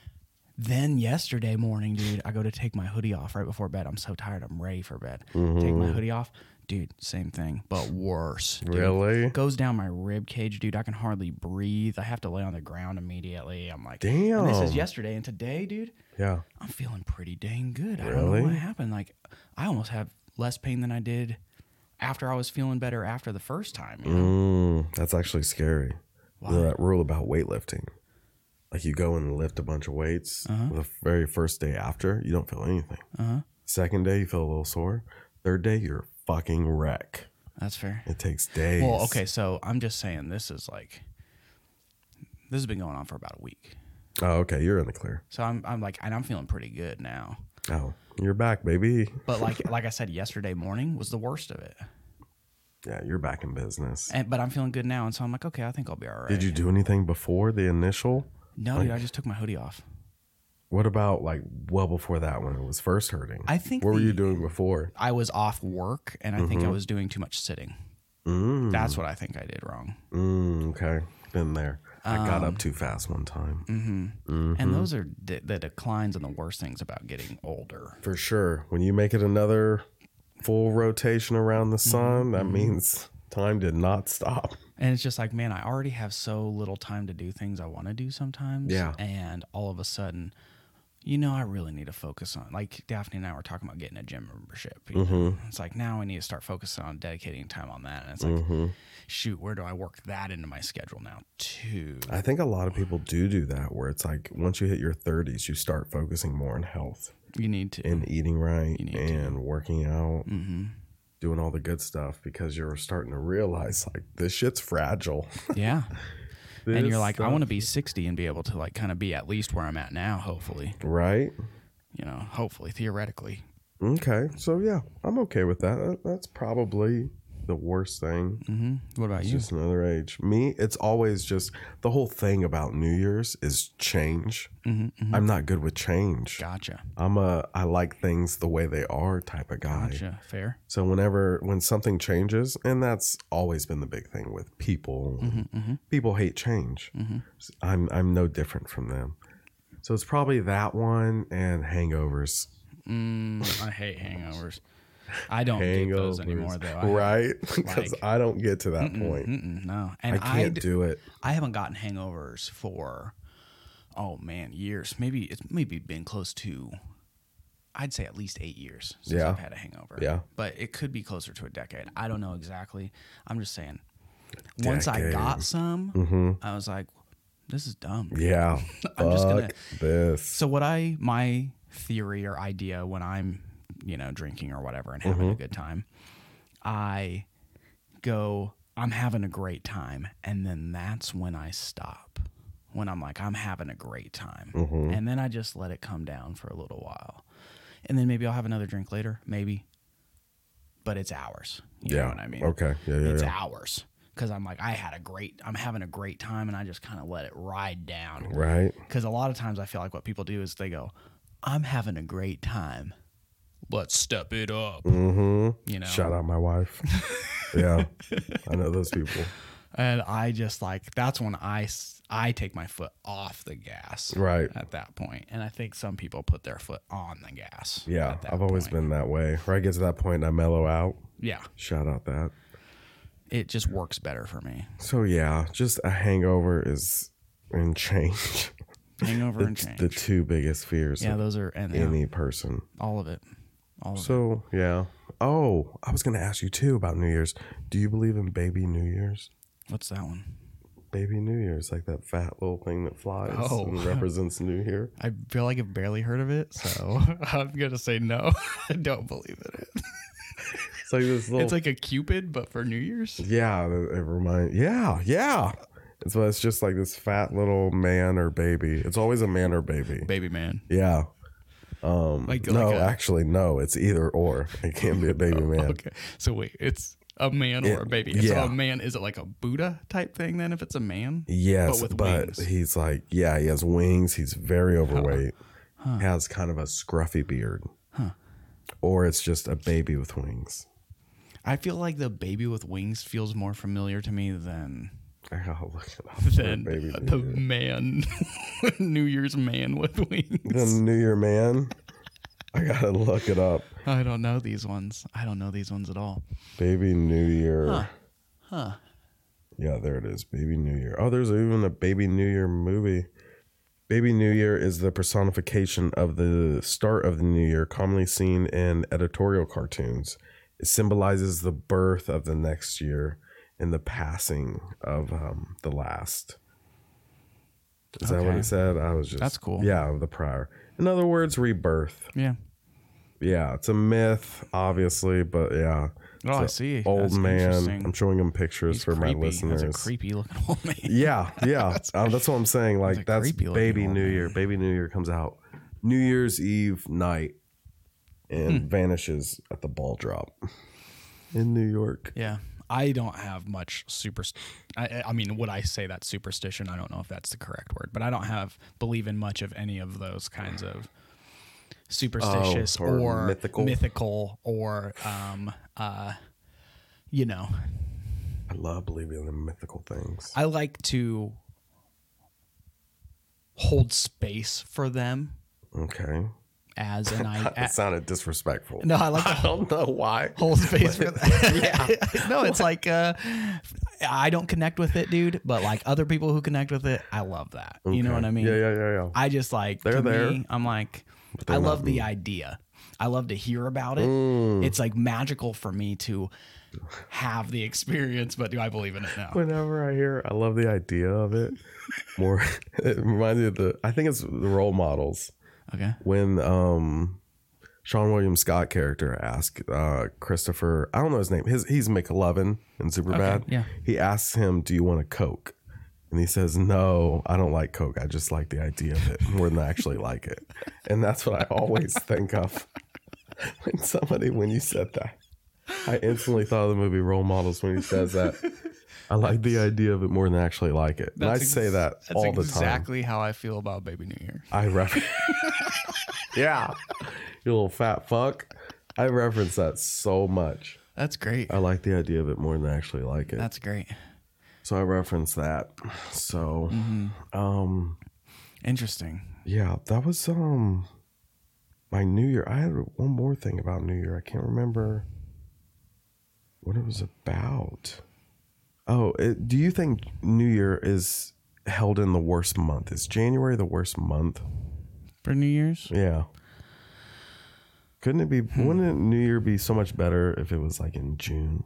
Then yesterday morning, dude, I go to take my hoodie off right before bed. I'm so tired. I'm ready for bed. Take my hoodie off. Dude, same thing, but worse. Dude. Really? Goes down my rib cage, dude. I can hardly breathe. I have to lay on the ground immediately. I'm like, Damn. And this is yesterday. And today, dude, Yeah. I'm feeling pretty dang good. I don't Really? know what happened. Like, I almost have less pain than I did after I was feeling better after the first time. You know? Mm, that's actually scary. Why? You know that rule about weightlifting. Like you go and lift a bunch of weights. Uh-huh. The very first day after, you don't feel anything. Uh-huh. Second day, you feel a little sore. Third day, you're a fucking wreck. That's fair. It takes days. Well, okay, so I'm just saying this is like, this has been going on for about a week. Oh, okay. You're in the clear. So I'm, I'm like, and I'm feeling pretty good now. Oh, you're back, baby. But like, like I said, yesterday morning was the worst of it. Yeah, you're back in business. And, but I'm feeling good now, and so I'm like, okay, I think I'll be all right. Did you do anything before the initial? No, dude, I just took my hoodie off. What about like well before that when it was first hurting? I think What were the- you doing before? I was off work, and I think I was doing too much sitting. Mm. That's what I think I did wrong. Mm, okay. Been there. I got Um, up too fast one time. Mm-hmm. Mhm. And those are de- the declines and the worst things about getting older. For sure. When you make it another full rotation around the sun, that means time did not stop. And it's just like, man, I already have so little time to do things I want to do sometimes. Yeah. And all of a sudden, you know, I really need to focus on, like Daphne and I were talking about getting a gym membership. You know? It's like, now I need to start focusing on dedicating time on that. And it's like, Mm-hmm. shoot, where do I work that into my schedule now too? I think a lot of people do do that where it's like once you hit your thirties, you start focusing more on health You need to. and eating right You need to. and working out, Mm-hmm. doing all the good stuff because you're starting to realize like this shit's fragile. Yeah. and This you're like, I stuff- want to be sixty and be able to like kind of be at least where I'm at now, hopefully. Right? You know, hopefully, theoretically. Okay. So yeah, I'm okay with that. That- That's probably the worst thing. Mm-hmm. What about It's you? just another age. Me, it's always just the whole thing about New Year's is change. Mm-hmm, mm-hmm. I'm not good with change. Gotcha. I'm a I like things the way they are type of guy. Gotcha. Fair. So whenever when something changes, and that's always been the big thing with people. Mm-hmm, mm-hmm, People hate change. mm-hmm. I'm I'm no different from them. So it's probably that one and hangovers. Mm, I hate hangovers. I don't get those anymore, though. I, right? Because like- I don't get to that Mm-mm, point. mm-mm, no, I and I, can't d- do it. I haven't gotten hangovers for, oh man, years. Maybe it's maybe been close to, I'd say at least eight years since Yeah. I've had a hangover. Yeah. but it could be closer to a decade. I don't know exactly. I'm just saying. Once I Decade. got some, Mm-hmm. I was like, this is dumb. Yeah. I'm just gonna- Fuck this. So what I my theory or idea when I'm, you know, drinking or whatever and having Mm-hmm. a good time, I go, I'm having a great time, and then that's when I stop. When I'm like, I'm having a great time. Mm-hmm. And then I just let it come down for a little while. And then maybe I'll have another drink later, maybe. But it's hours. You yeah. know what I mean? Okay. Yeah. Yeah. It's yeah. hours. Because I'm like, I had a great, I'm having a great time, and I just kind of let it ride down. Right. Because a lot of times I feel like what people do is they go, I'm having a great time. Let's step it up. Mm-hmm. You know? Shout out my wife. Yeah. I know those people. And I just like, that's when I, s- I take my foot off the gas. Right. At that point. And I think some people put their foot on the gas. Yeah. at that I've always point. been that way. Where I get to that point and I mellow out. Yeah. Shout out that. It just works better for me. So yeah, just a hangover is and change. Hangover and It's change. the two biggest fears yeah, of those are, and yeah, any person. all of it. All of it. So yeah. Oh, I was gonna ask you too about New Year's. Do you believe in baby New Year's? What's that one? Baby New Year's, like that fat little thing that flies Oh. and represents New Year. I feel like I've barely heard of it, so I'm gonna say no. I don't believe in it. It's like this little. It's like a Cupid, but for New Year's. yeah, it it remind. Yeah, yeah. It's it's just like this fat little man or baby. It's always a man or baby. Baby man. Yeah. Um. Like- no, like a- actually, no. It's either or. It can't be a baby man. Okay, so wait, it's a man Yeah, or a baby. So yeah. a man, is it like a Buddha type thing then? If it's a man, Yes, But with but wings. he's like, yeah, he has wings. He's very overweight. Huh. has kind of a scruffy beard. Huh. Or it's just a baby with wings. I feel like the baby with wings feels more familiar to me than I gotta look it up. than Baby uh, New the Year. man, New Year's man with wings. The New Year man. I gotta look it up. I don't know these ones. I don't know these ones at all. Baby New Year. Huh. Huh. Yeah, there it is. Baby New Year. Oh, there's even a Baby New Year movie. Baby New Year is the personification of the start of the new year, commonly seen in editorial cartoons. It symbolizes the birth of the next year and the passing of um, the last. Is that what Okay. he said? I was just That's cool. Yeah, of the prior. In other words, rebirth. Yeah. Yeah, it's a myth, obviously, but yeah. Oh, I It's a see. Old That's man. interesting. I'm showing him pictures He's for creepy. my listeners. That's a creepy looking old man. Yeah, yeah. that's, uh, that's what I'm saying. That's a Like, that's creepy looking Baby old New man. Year. Baby New Year comes out New Year's Eve night and Hmm. vanishes at the ball drop in New York. Yeah. I don't have much super. I, I mean, would I say that's superstition? I don't know if that's the correct word, but I don't have believe in much of any of those kinds of superstitious Oh, or or mythical? mythical or, um, uh, you know, I love believing in mythical things. I like to hold space for them Okay. as an I. That sounded disrespectful. No, I like to I don't know why. hold space for that. Yeah. No, it's like uh, I don't connect with it, dude. But like other people who connect with it, I love that. You know Okay. what I mean? Yeah, yeah, yeah, yeah. I just like They're to there. me, I'm like, But they're I not love the me. idea. I love to hear about it. Mm. It's like magical for me to have the experience, but do I believe in it now? Whenever I hear, I love the idea of it. More, it reminds me of the. I think it's the Role Models Okay. when um, Sean William Scott character asked uh, Christopher. I don't know his name. His he's McLovin in Superbad. Okay, yeah. He asks him, "Do you want a Coke?" And he says, "No, I don't like Coke. I just like the idea of it more than I actually like it." And that's what I always think of when somebody when you said that. I instantly thought of the movie Role Models when he says that. I like the idea of it more than I actually like it. And I That's say ex- that That's all the time. exactly how I feel about Baby New Year. I reference. Yeah, you little fat fuck. I reference that so much. That's great. I like the idea of it more than I actually like it. That's great. So I reference that. So, um, Interesting. yeah, that was um my New Year. I had one more thing about New Year. I can't remember what it was about. Oh, it, do you think New Year is held in the worst month? Is January the worst month? For New Year's? Yeah. Couldn't it be, wouldn't New Year be so much better if it was like in June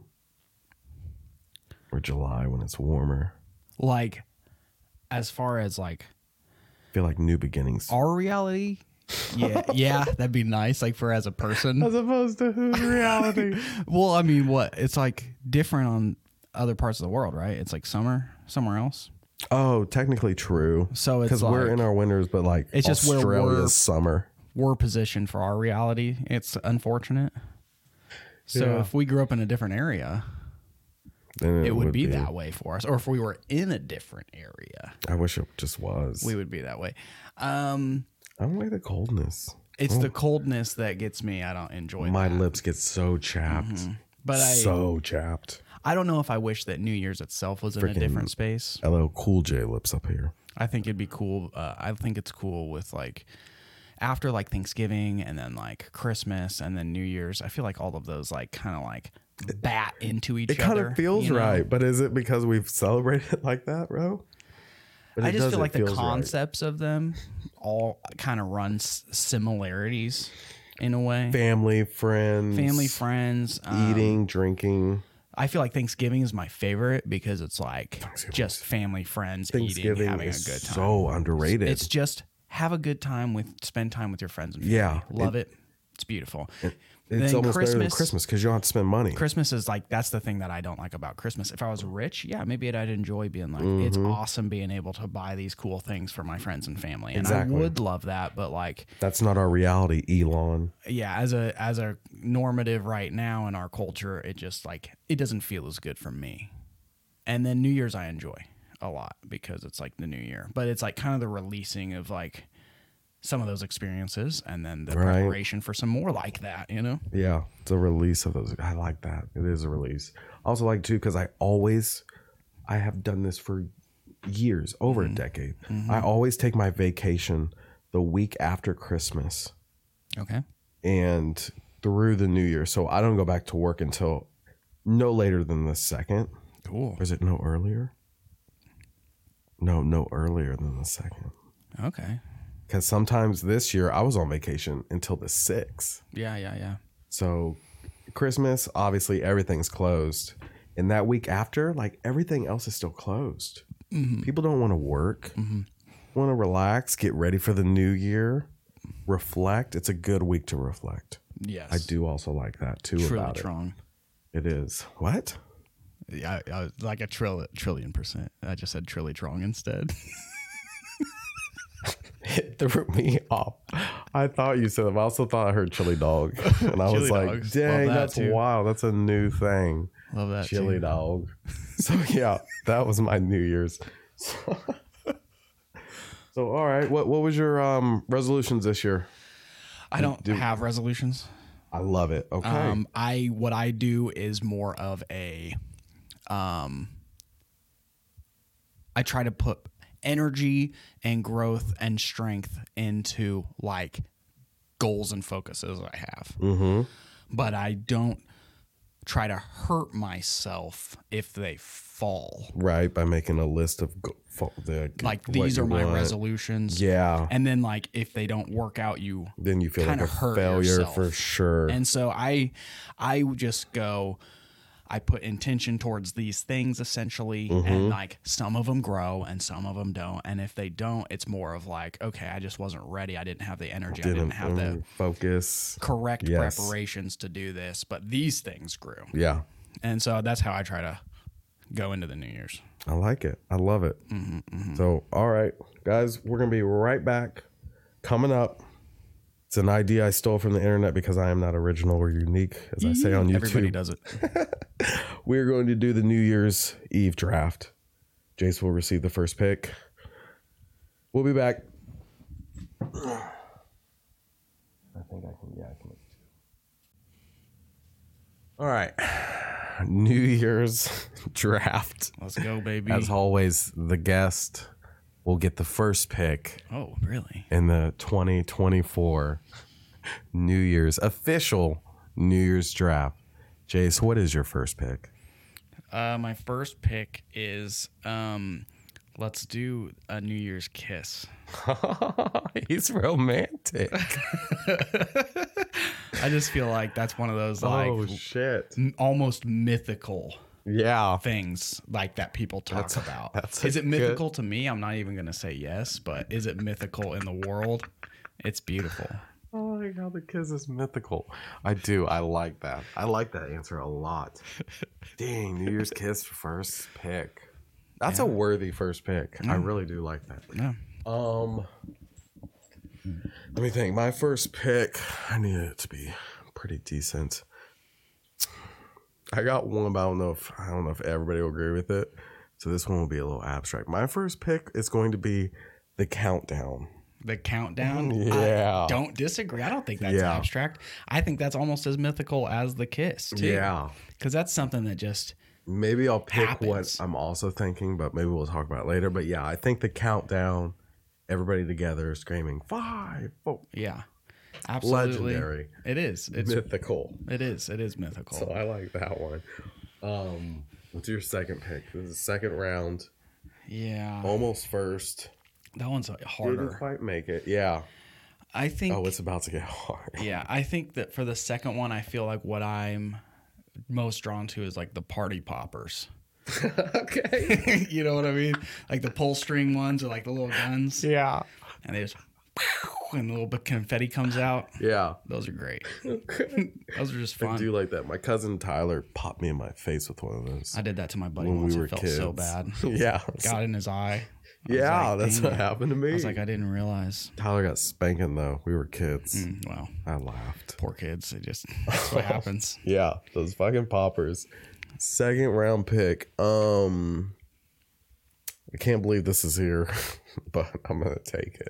or July when it's warmer? Like, as far as like I feel like new beginnings. our reality, yeah, yeah, that'd be nice. Like for as a person. As opposed to whose reality? Well, I mean, what? It's like different on other parts of the world, right? It's like summer somewhere else. Oh, technically true. So it's Because we're like- in our winters, but like It's just where Australia's we're- summer. We're positioned for our reality. It's unfortunate. So Yeah. if we grew up in a different area, Then it would, be, that way for us. Or if we were in a different area, I wish it just was. we would be that way. Um, I don't like the coldness. it's the coldness that gets me. I don't enjoy My that. lips get so chapped. But I, so chapped. I don't know if I wish that New Year's itself was in a Freaking- different space. L L Cool J lips up here. I think it'd be cool. Uh, I think it's cool with like after like Thanksgiving and then like Christmas and then New Year's. I feel like all of those like kind of like bat into each It kind other. of feels you know? right, but is it because we've celebrated it like that, bro? But I it just does, feel it like the feels right. concepts of them all kind of run s- similarities in a way. Family, friends, Family, friends, um, eating, drinking. I feel like Thanksgiving is my favorite because it's like Thanksgiving just family, friends, eating, Thanksgiving having a is good time. so underrated. It's just have a good time with, spend time with your friends and family. Yeah, Love it. It's beautiful. it's then almost better than Christmas- Christmas because you don't have to spend money. Christmas is like, that's the thing that I don't like about Christmas. If I was rich, yeah, maybe I'd enjoy being like, it's Mm-hmm. awesome being able to buy these cool things for my friends and family. And Exactly. I would love that. But like, That's not our reality, Elon. yeah, as a, as a normative right now in our culture, it just like, it doesn't feel as good for me. And then New Year's I enjoy a lot because it's like the new year, but it's like kind of the releasing of like some of those experiences and then the Right. preparation for some more like that, you know? Yeah, it's a release of those. I like that. It is a release. I also like too because I always, I have done this for years, over Mm-hmm. a decade. I always take my vacation the week after Christmas Okay. and through the New Year. So I don't go back to work until no later than the second. Cool. Or is it no earlier? No, no earlier than the second. Okay. Because sometimes this year I was on vacation until the sixth. Yeah, yeah, yeah. So Christmas, obviously everything's closed. And that week after, like everything else is still closed. Mm-hmm. People don't want to work, Mm-hmm. want to relax, get ready for the new year, reflect. It's a good week to reflect. Yes. I do also like that too Truly about strong. it. It is. What? Yeah, I, I was like a trill, trillion percent. I just said trilly-trong instead. It threw me off. I thought you said it, but I also thought I heard chili dog. And I was Chili like, dogs. dang, Love that that's too. wild. That's a new thing. Love that Chili too. dog. So yeah, that was my New Year's. So, so all right. What what was your um resolutions this year? I don't Do- have resolutions. I love it. Okay. Um, I what I do is more of a, um, I try to put energy and growth and strength into like goals and focuses I have, mm-hmm. but I don't try to hurt myself if they fall. Right, by making a list of go- fo- the Like what these you are my want. resolutions. Yeah. And then like if they don't work out, you Then you feel like kinda a hurt failure yourself. for sure. And so I I would just go, I put intention towards these things essentially, Mm-hmm. and like some of them grow and some of them don't. And if they don't, it's more of like, okay, I just wasn't ready. I didn't have the energy. I didn't have the mm, focus. correct Yes. preparations to do this. But these things grew. Yeah. And so that's how I try to go into the New Year's. I like it. I love it. Mm-hmm, So, all right, guys, we're going to be right back. Coming up, it's an idea I stole from the internet because I am not original or unique, as I say on YouTube. Everybody does it. We're going to do the New Year's Eve draft. Jace will receive the first pick. We'll be back. I think I can, yeah, I can. All right. New Year's draft. Let's go, baby. As always, the guest will get the first pick Oh, really? in the twenty twenty-four New Year's official New Year's draft. Jace, what is your first pick? Uh, my first pick is um, let's do a New Year's kiss. He's romantic. I just feel like that's one of those like oh shit! m- almost mythical Yeah, things like that people talk That's- about. that's a Is it good- mythical to me? I'm not even gonna say yes, but is it mythical in the world? It's beautiful. oh my god, the kiss is mythical. I do. I like that. I like that answer a lot. Dang, New Year's kiss first pick. That's a worthy first pick. I really do like that. Yeah. Um, let me think. My first pick, I need it to be pretty decent. I got one, but I don't know if I don't know if everybody will agree with it. So this one will be a little abstract. My first pick is going to be the countdown. The countdown. Yeah. I don't disagree. I don't think that's Yeah. abstract. I think that's almost as mythical as the kiss, too. Yeah. Because that's something that just Maybe I'll pick Happens. what I'm also thinking, but maybe we'll talk about it later. But yeah, I think the countdown, everybody together screaming five, four, yeah. Absolutely. legendary, It is. It's mythical. it is. It is mythical. So I like that one. Um, what's your second pick? This is the second round, yeah. almost first. That one's Didn't harder. quite make it. Yeah. I think Oh, it's about to get hard. yeah, I think that for the second one I feel like what I'm most drawn to is like the party poppers. Okay. You know what I mean? Like the pull string ones or like the little guns. Yeah. And they just and a little bit of confetti comes out. Yeah. Those are great. Okay. Those are just I fun. do like that. My cousin Tyler popped me in my face with one of those I did that to my buddy when once. we were It felt kids. so bad. Yeah. Got in his eye. I was Yeah, like, that's dang what it. happened to me. I was like, I didn't realize. Tyler got spanking though. We were kids. Mm, well, I laughed. poor kids. It just that's what happens. Yeah, those fucking poppers. Second round pick. Um, I can't believe this is here, but I'm gonna take it.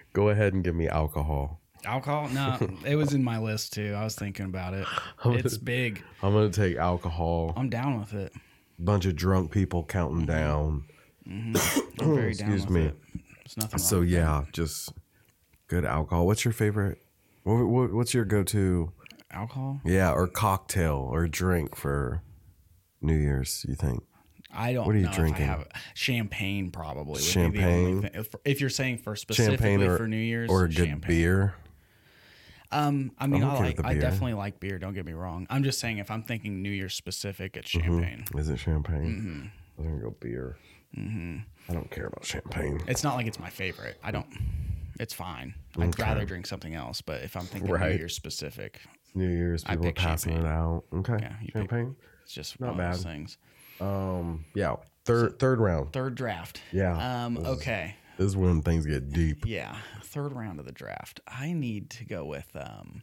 Go ahead and give me alcohol. Alcohol? No, it was in my list too. I was thinking about it. It's big. I'm gonna take alcohol. I'm down with it. Bunch of drunk people counting Mm-hmm. down. Mm-hmm. I'm very down Excuse with me. it. There's nothing wrong So with yeah, just good alcohol. What's your favorite? What, what, what's your go-to? that. Alcohol? Yeah, or cocktail or drink for New Year's? You think? I don't What are you know drinking? if I have champagne probably. would be the Champagne? only thing. If, if you're saying for specifically Champagne or, for New Year's or a good champagne. beer? Um, I mean, I'm I okay like, with the I beer. definitely like beer. Don't get me wrong. I'm just saying if I'm thinking New Year's specific, it's champagne. Is it champagne? I'm gonna go beer. Mm-hmm. I don't care about champagne. It's not like it's my favorite. I don't. It's fine. I'd Okay. rather drink something else. But if I'm thinking Right. New Year's specific, New Year's, I people are pick passing champagne. it out. Okay, Yeah, you pick- champagne. it's just Not one of those bad. things. Um, yeah, third third round. Third draft. Yeah. Um. This is- Okay. This is when things get deep. Yeah. Third round of the draft. I need to go with. Um.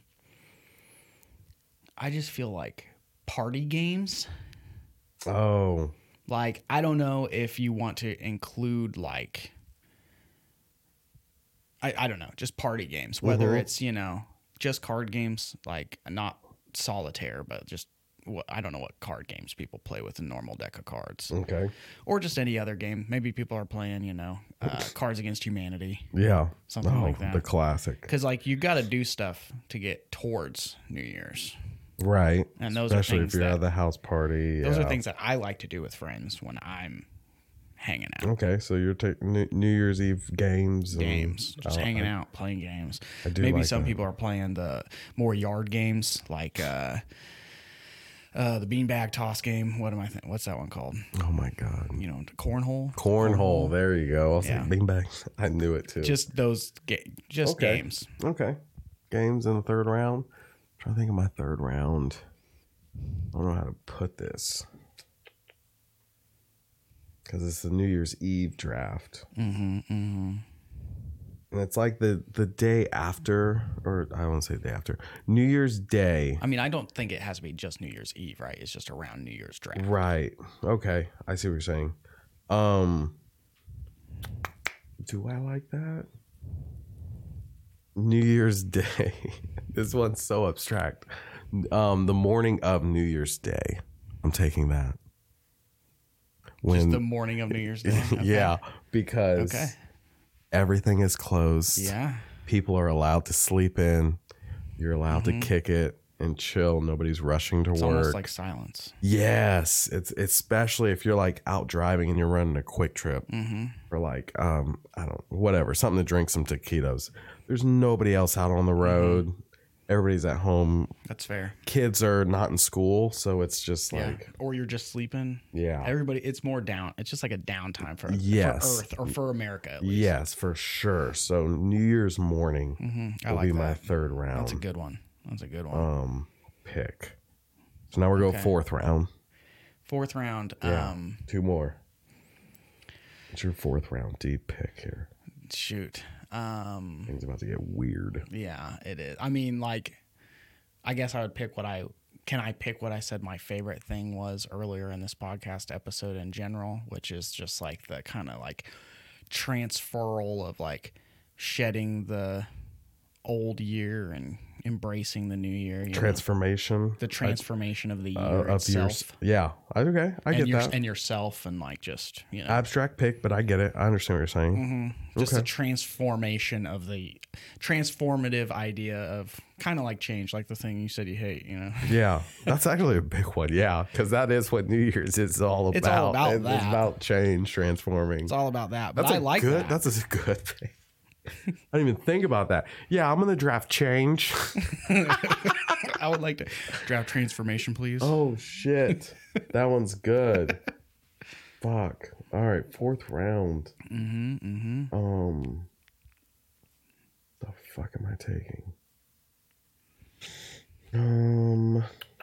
I just feel like party games. Oh, Like, I don't know if you want to include, like, I, I don't know, just party games, whether Mhm. it's, you know, just card games, like not solitaire, but just, what I don't know what card games people play with a normal deck of cards, okay. or just any other game. Maybe people are playing, you know, uh, Cards Against Humanity, Yeah. something oh, like that. The classic. Because, like, you got to do stuff to get towards New Year's. Right. And those are Especially things if you're that- at the house party. Those yeah. are things that I like to do with friends when I'm hanging out. Okay, so you're taking New, New Year's Eve games. and- Games, just I- hanging I- out, playing games. I do Maybe like some that. people are playing the more yard games, like uh, uh, the beanbag toss game. What am I? Th- what's that one called? Oh my god. You know, cornhole. Cornhole. There you go. I was Yeah. like beanbag. I knew it too. Just those, ga- just Okay. games. Okay. Games in the third round. I'm trying to think of my third round. I don't know how to put this. Because it's the New Year's Eve draft. Mm-hmm, mm-hmm. And it's like the, the day after, or I won't say the day after, New Year's Day. I mean, I don't think it has to be just New Year's Eve, right? It's just around New Year's draft. Right. Okay. I see what you're saying. Um, do I like that? New Year's Day. This one's so abstract. Um, the morning of New Year's Day. I'm taking that. Just the morning of New Year's Day. Okay. Yeah, because Okay. everything is closed. Yeah. People are allowed to sleep in. You're allowed to kick it and chill. Nobody's rushing to It's work. almost like silence. Yes, it's especially if you're like out driving and you're running a quick trip Mm-hmm. or like um I don't whatever something to drink some taquitos. There's nobody else out on the road. Everybody's at home. That's fair. Kids are not in school, so it's just Yeah. like Or you're just sleeping. yeah, Everybody, it's more down. It's just like a downtime for, Yes. for Earth or for America. At least. yes for sure. So New Year's morning Mm-hmm. I will like be that. my third round. That's a good one. That's a good one. um pick. So now we're going Okay. fourth round. Fourth round. Yeah. Um, Two more. What's your fourth round deep pick here? shoot. Um, Things about to get weird. yeah, it is. I mean, like, I guess I would pick what I can. I pick what I said my favorite thing was earlier in this podcast episode in general, which is just like the kind of like transferal of like shedding the old year and embracing the new year. you know? Transformation. The transformation of the year uh, of your, itself. yeah. I- Okay, I and get your, that. and yourself and like just you know Abstract pick, but I get it. I understand what you're saying. mhm. just okay. the transformation of the transformative idea of kind of like change, like the thing you said you hate, you know. Yeah, that's actually a big one. Yeah, because that is what New Year's is all about. It's all about It- It's that. about change, transforming. It's all about that. But That's I a like good. that. That's a good thing. I didn't even think about that. Yeah, I'm gonna draft change. I would like to draft transformation, please. Oh shit, that one's good. Fuck. All right, fourth round. Mm-hmm. Mm-hmm. Um, the fuck am I taking? Um,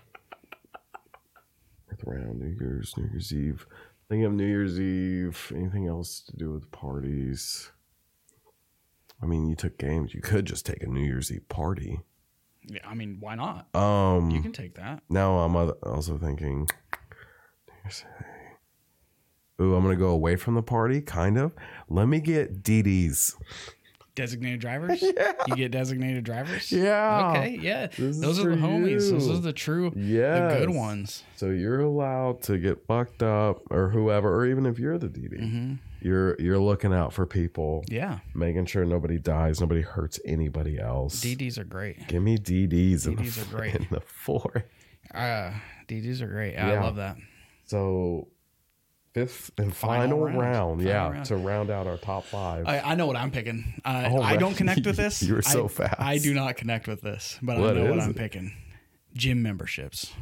fourth round, New Year's, New Year's Eve. Thinking of New Year's Eve. Anything else to do with parties? I mean, you took games. You could just take a New Year's Eve party. Yeah, I mean, why not? Um, You can take that. now I'm other- also thinking. New Year's Eve. Ooh, I'm gonna go away from the party, kind of. Let me get Dee Dee's. Designated drivers? Yeah. You get designated drivers? Yeah. Okay, yeah. This Those is are the for homies. Those you. are the true, Yes. the good ones. So you're allowed to get fucked up or whoever, or even if you're the D D, Mm-hmm. you're you're looking out for people, Yeah. making sure nobody dies, nobody hurts anybody else. D Ds are great. Give me D Ds, in D Ds the, are great. in the four. Uh, D Ds are great. I Yeah. love that. So fifth and Final final, round. round, Final yeah, round. to round out our top five. I, I know what I'm picking. Uh, All I don't right. connect with this. You were so I, fast. I do not connect with this, but What I know what is I'm it? picking. Gym memberships.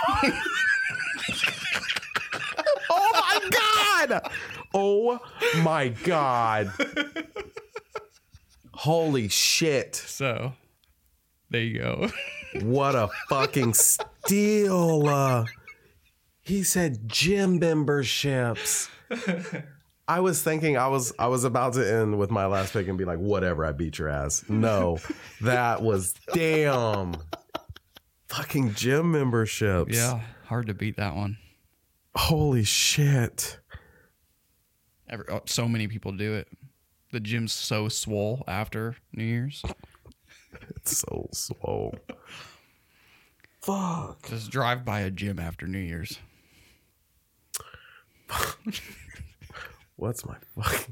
Oh my god! Oh my god! Holy shit! So, there you go. What a fucking steal! Uh, he said gym memberships. I was thinking I was I was about to end with my last pick and be like, whatever, I beat your ass. No, that was damn. Fucking gym memberships. Yeah, hard to beat that one. Holy shit. Every, oh, so many people do it. The gym's so swole after New Year's. It's so slow. Fuck. Just drive by a gym after New Year's. What's my fucking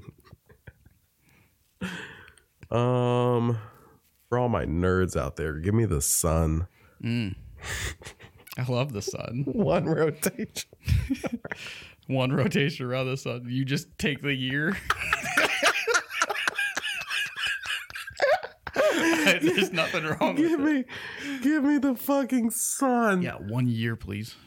um for all my nerds out there, give me the sun. Mm. I love the sun. One rotation. One rotation around the sun. You just take the year. There's nothing wrong Give with it. me give me the fucking sun. Yeah, one year, please.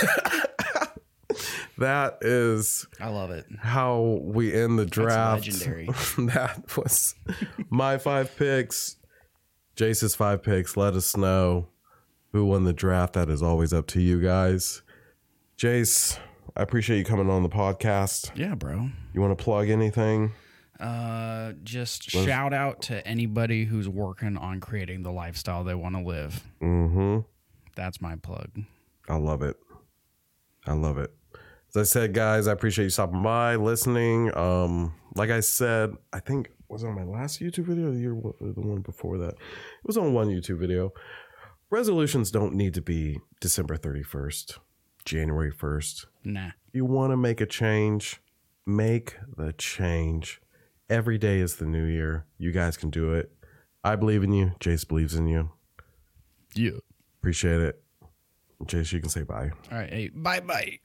That is I love it. how we end the draft. legendary. That was my five picks. Jace's five picks. Let us know who won the draft. That is always up to you guys. Jace, I appreciate you coming on the podcast. Yeah, bro. You want to plug anything? Uh, just Let's- shout out to anybody who's working on creating the lifestyle they want to live. Mm-hmm. That's my plug. I love it. I love it. As I said, guys, I appreciate you stopping by, listening. Um, like I said, I think was it on my last YouTube video or the year or the one before that? It was on one YouTube video. Resolutions don't need to be December thirty-first, January first. Nah. You want to make a change, make the change. Every day is the new year. You guys can do it. I believe in you. Jace believes in you. Yeah. Appreciate it. Jace, you can say bye. All right. Hey, bye bye.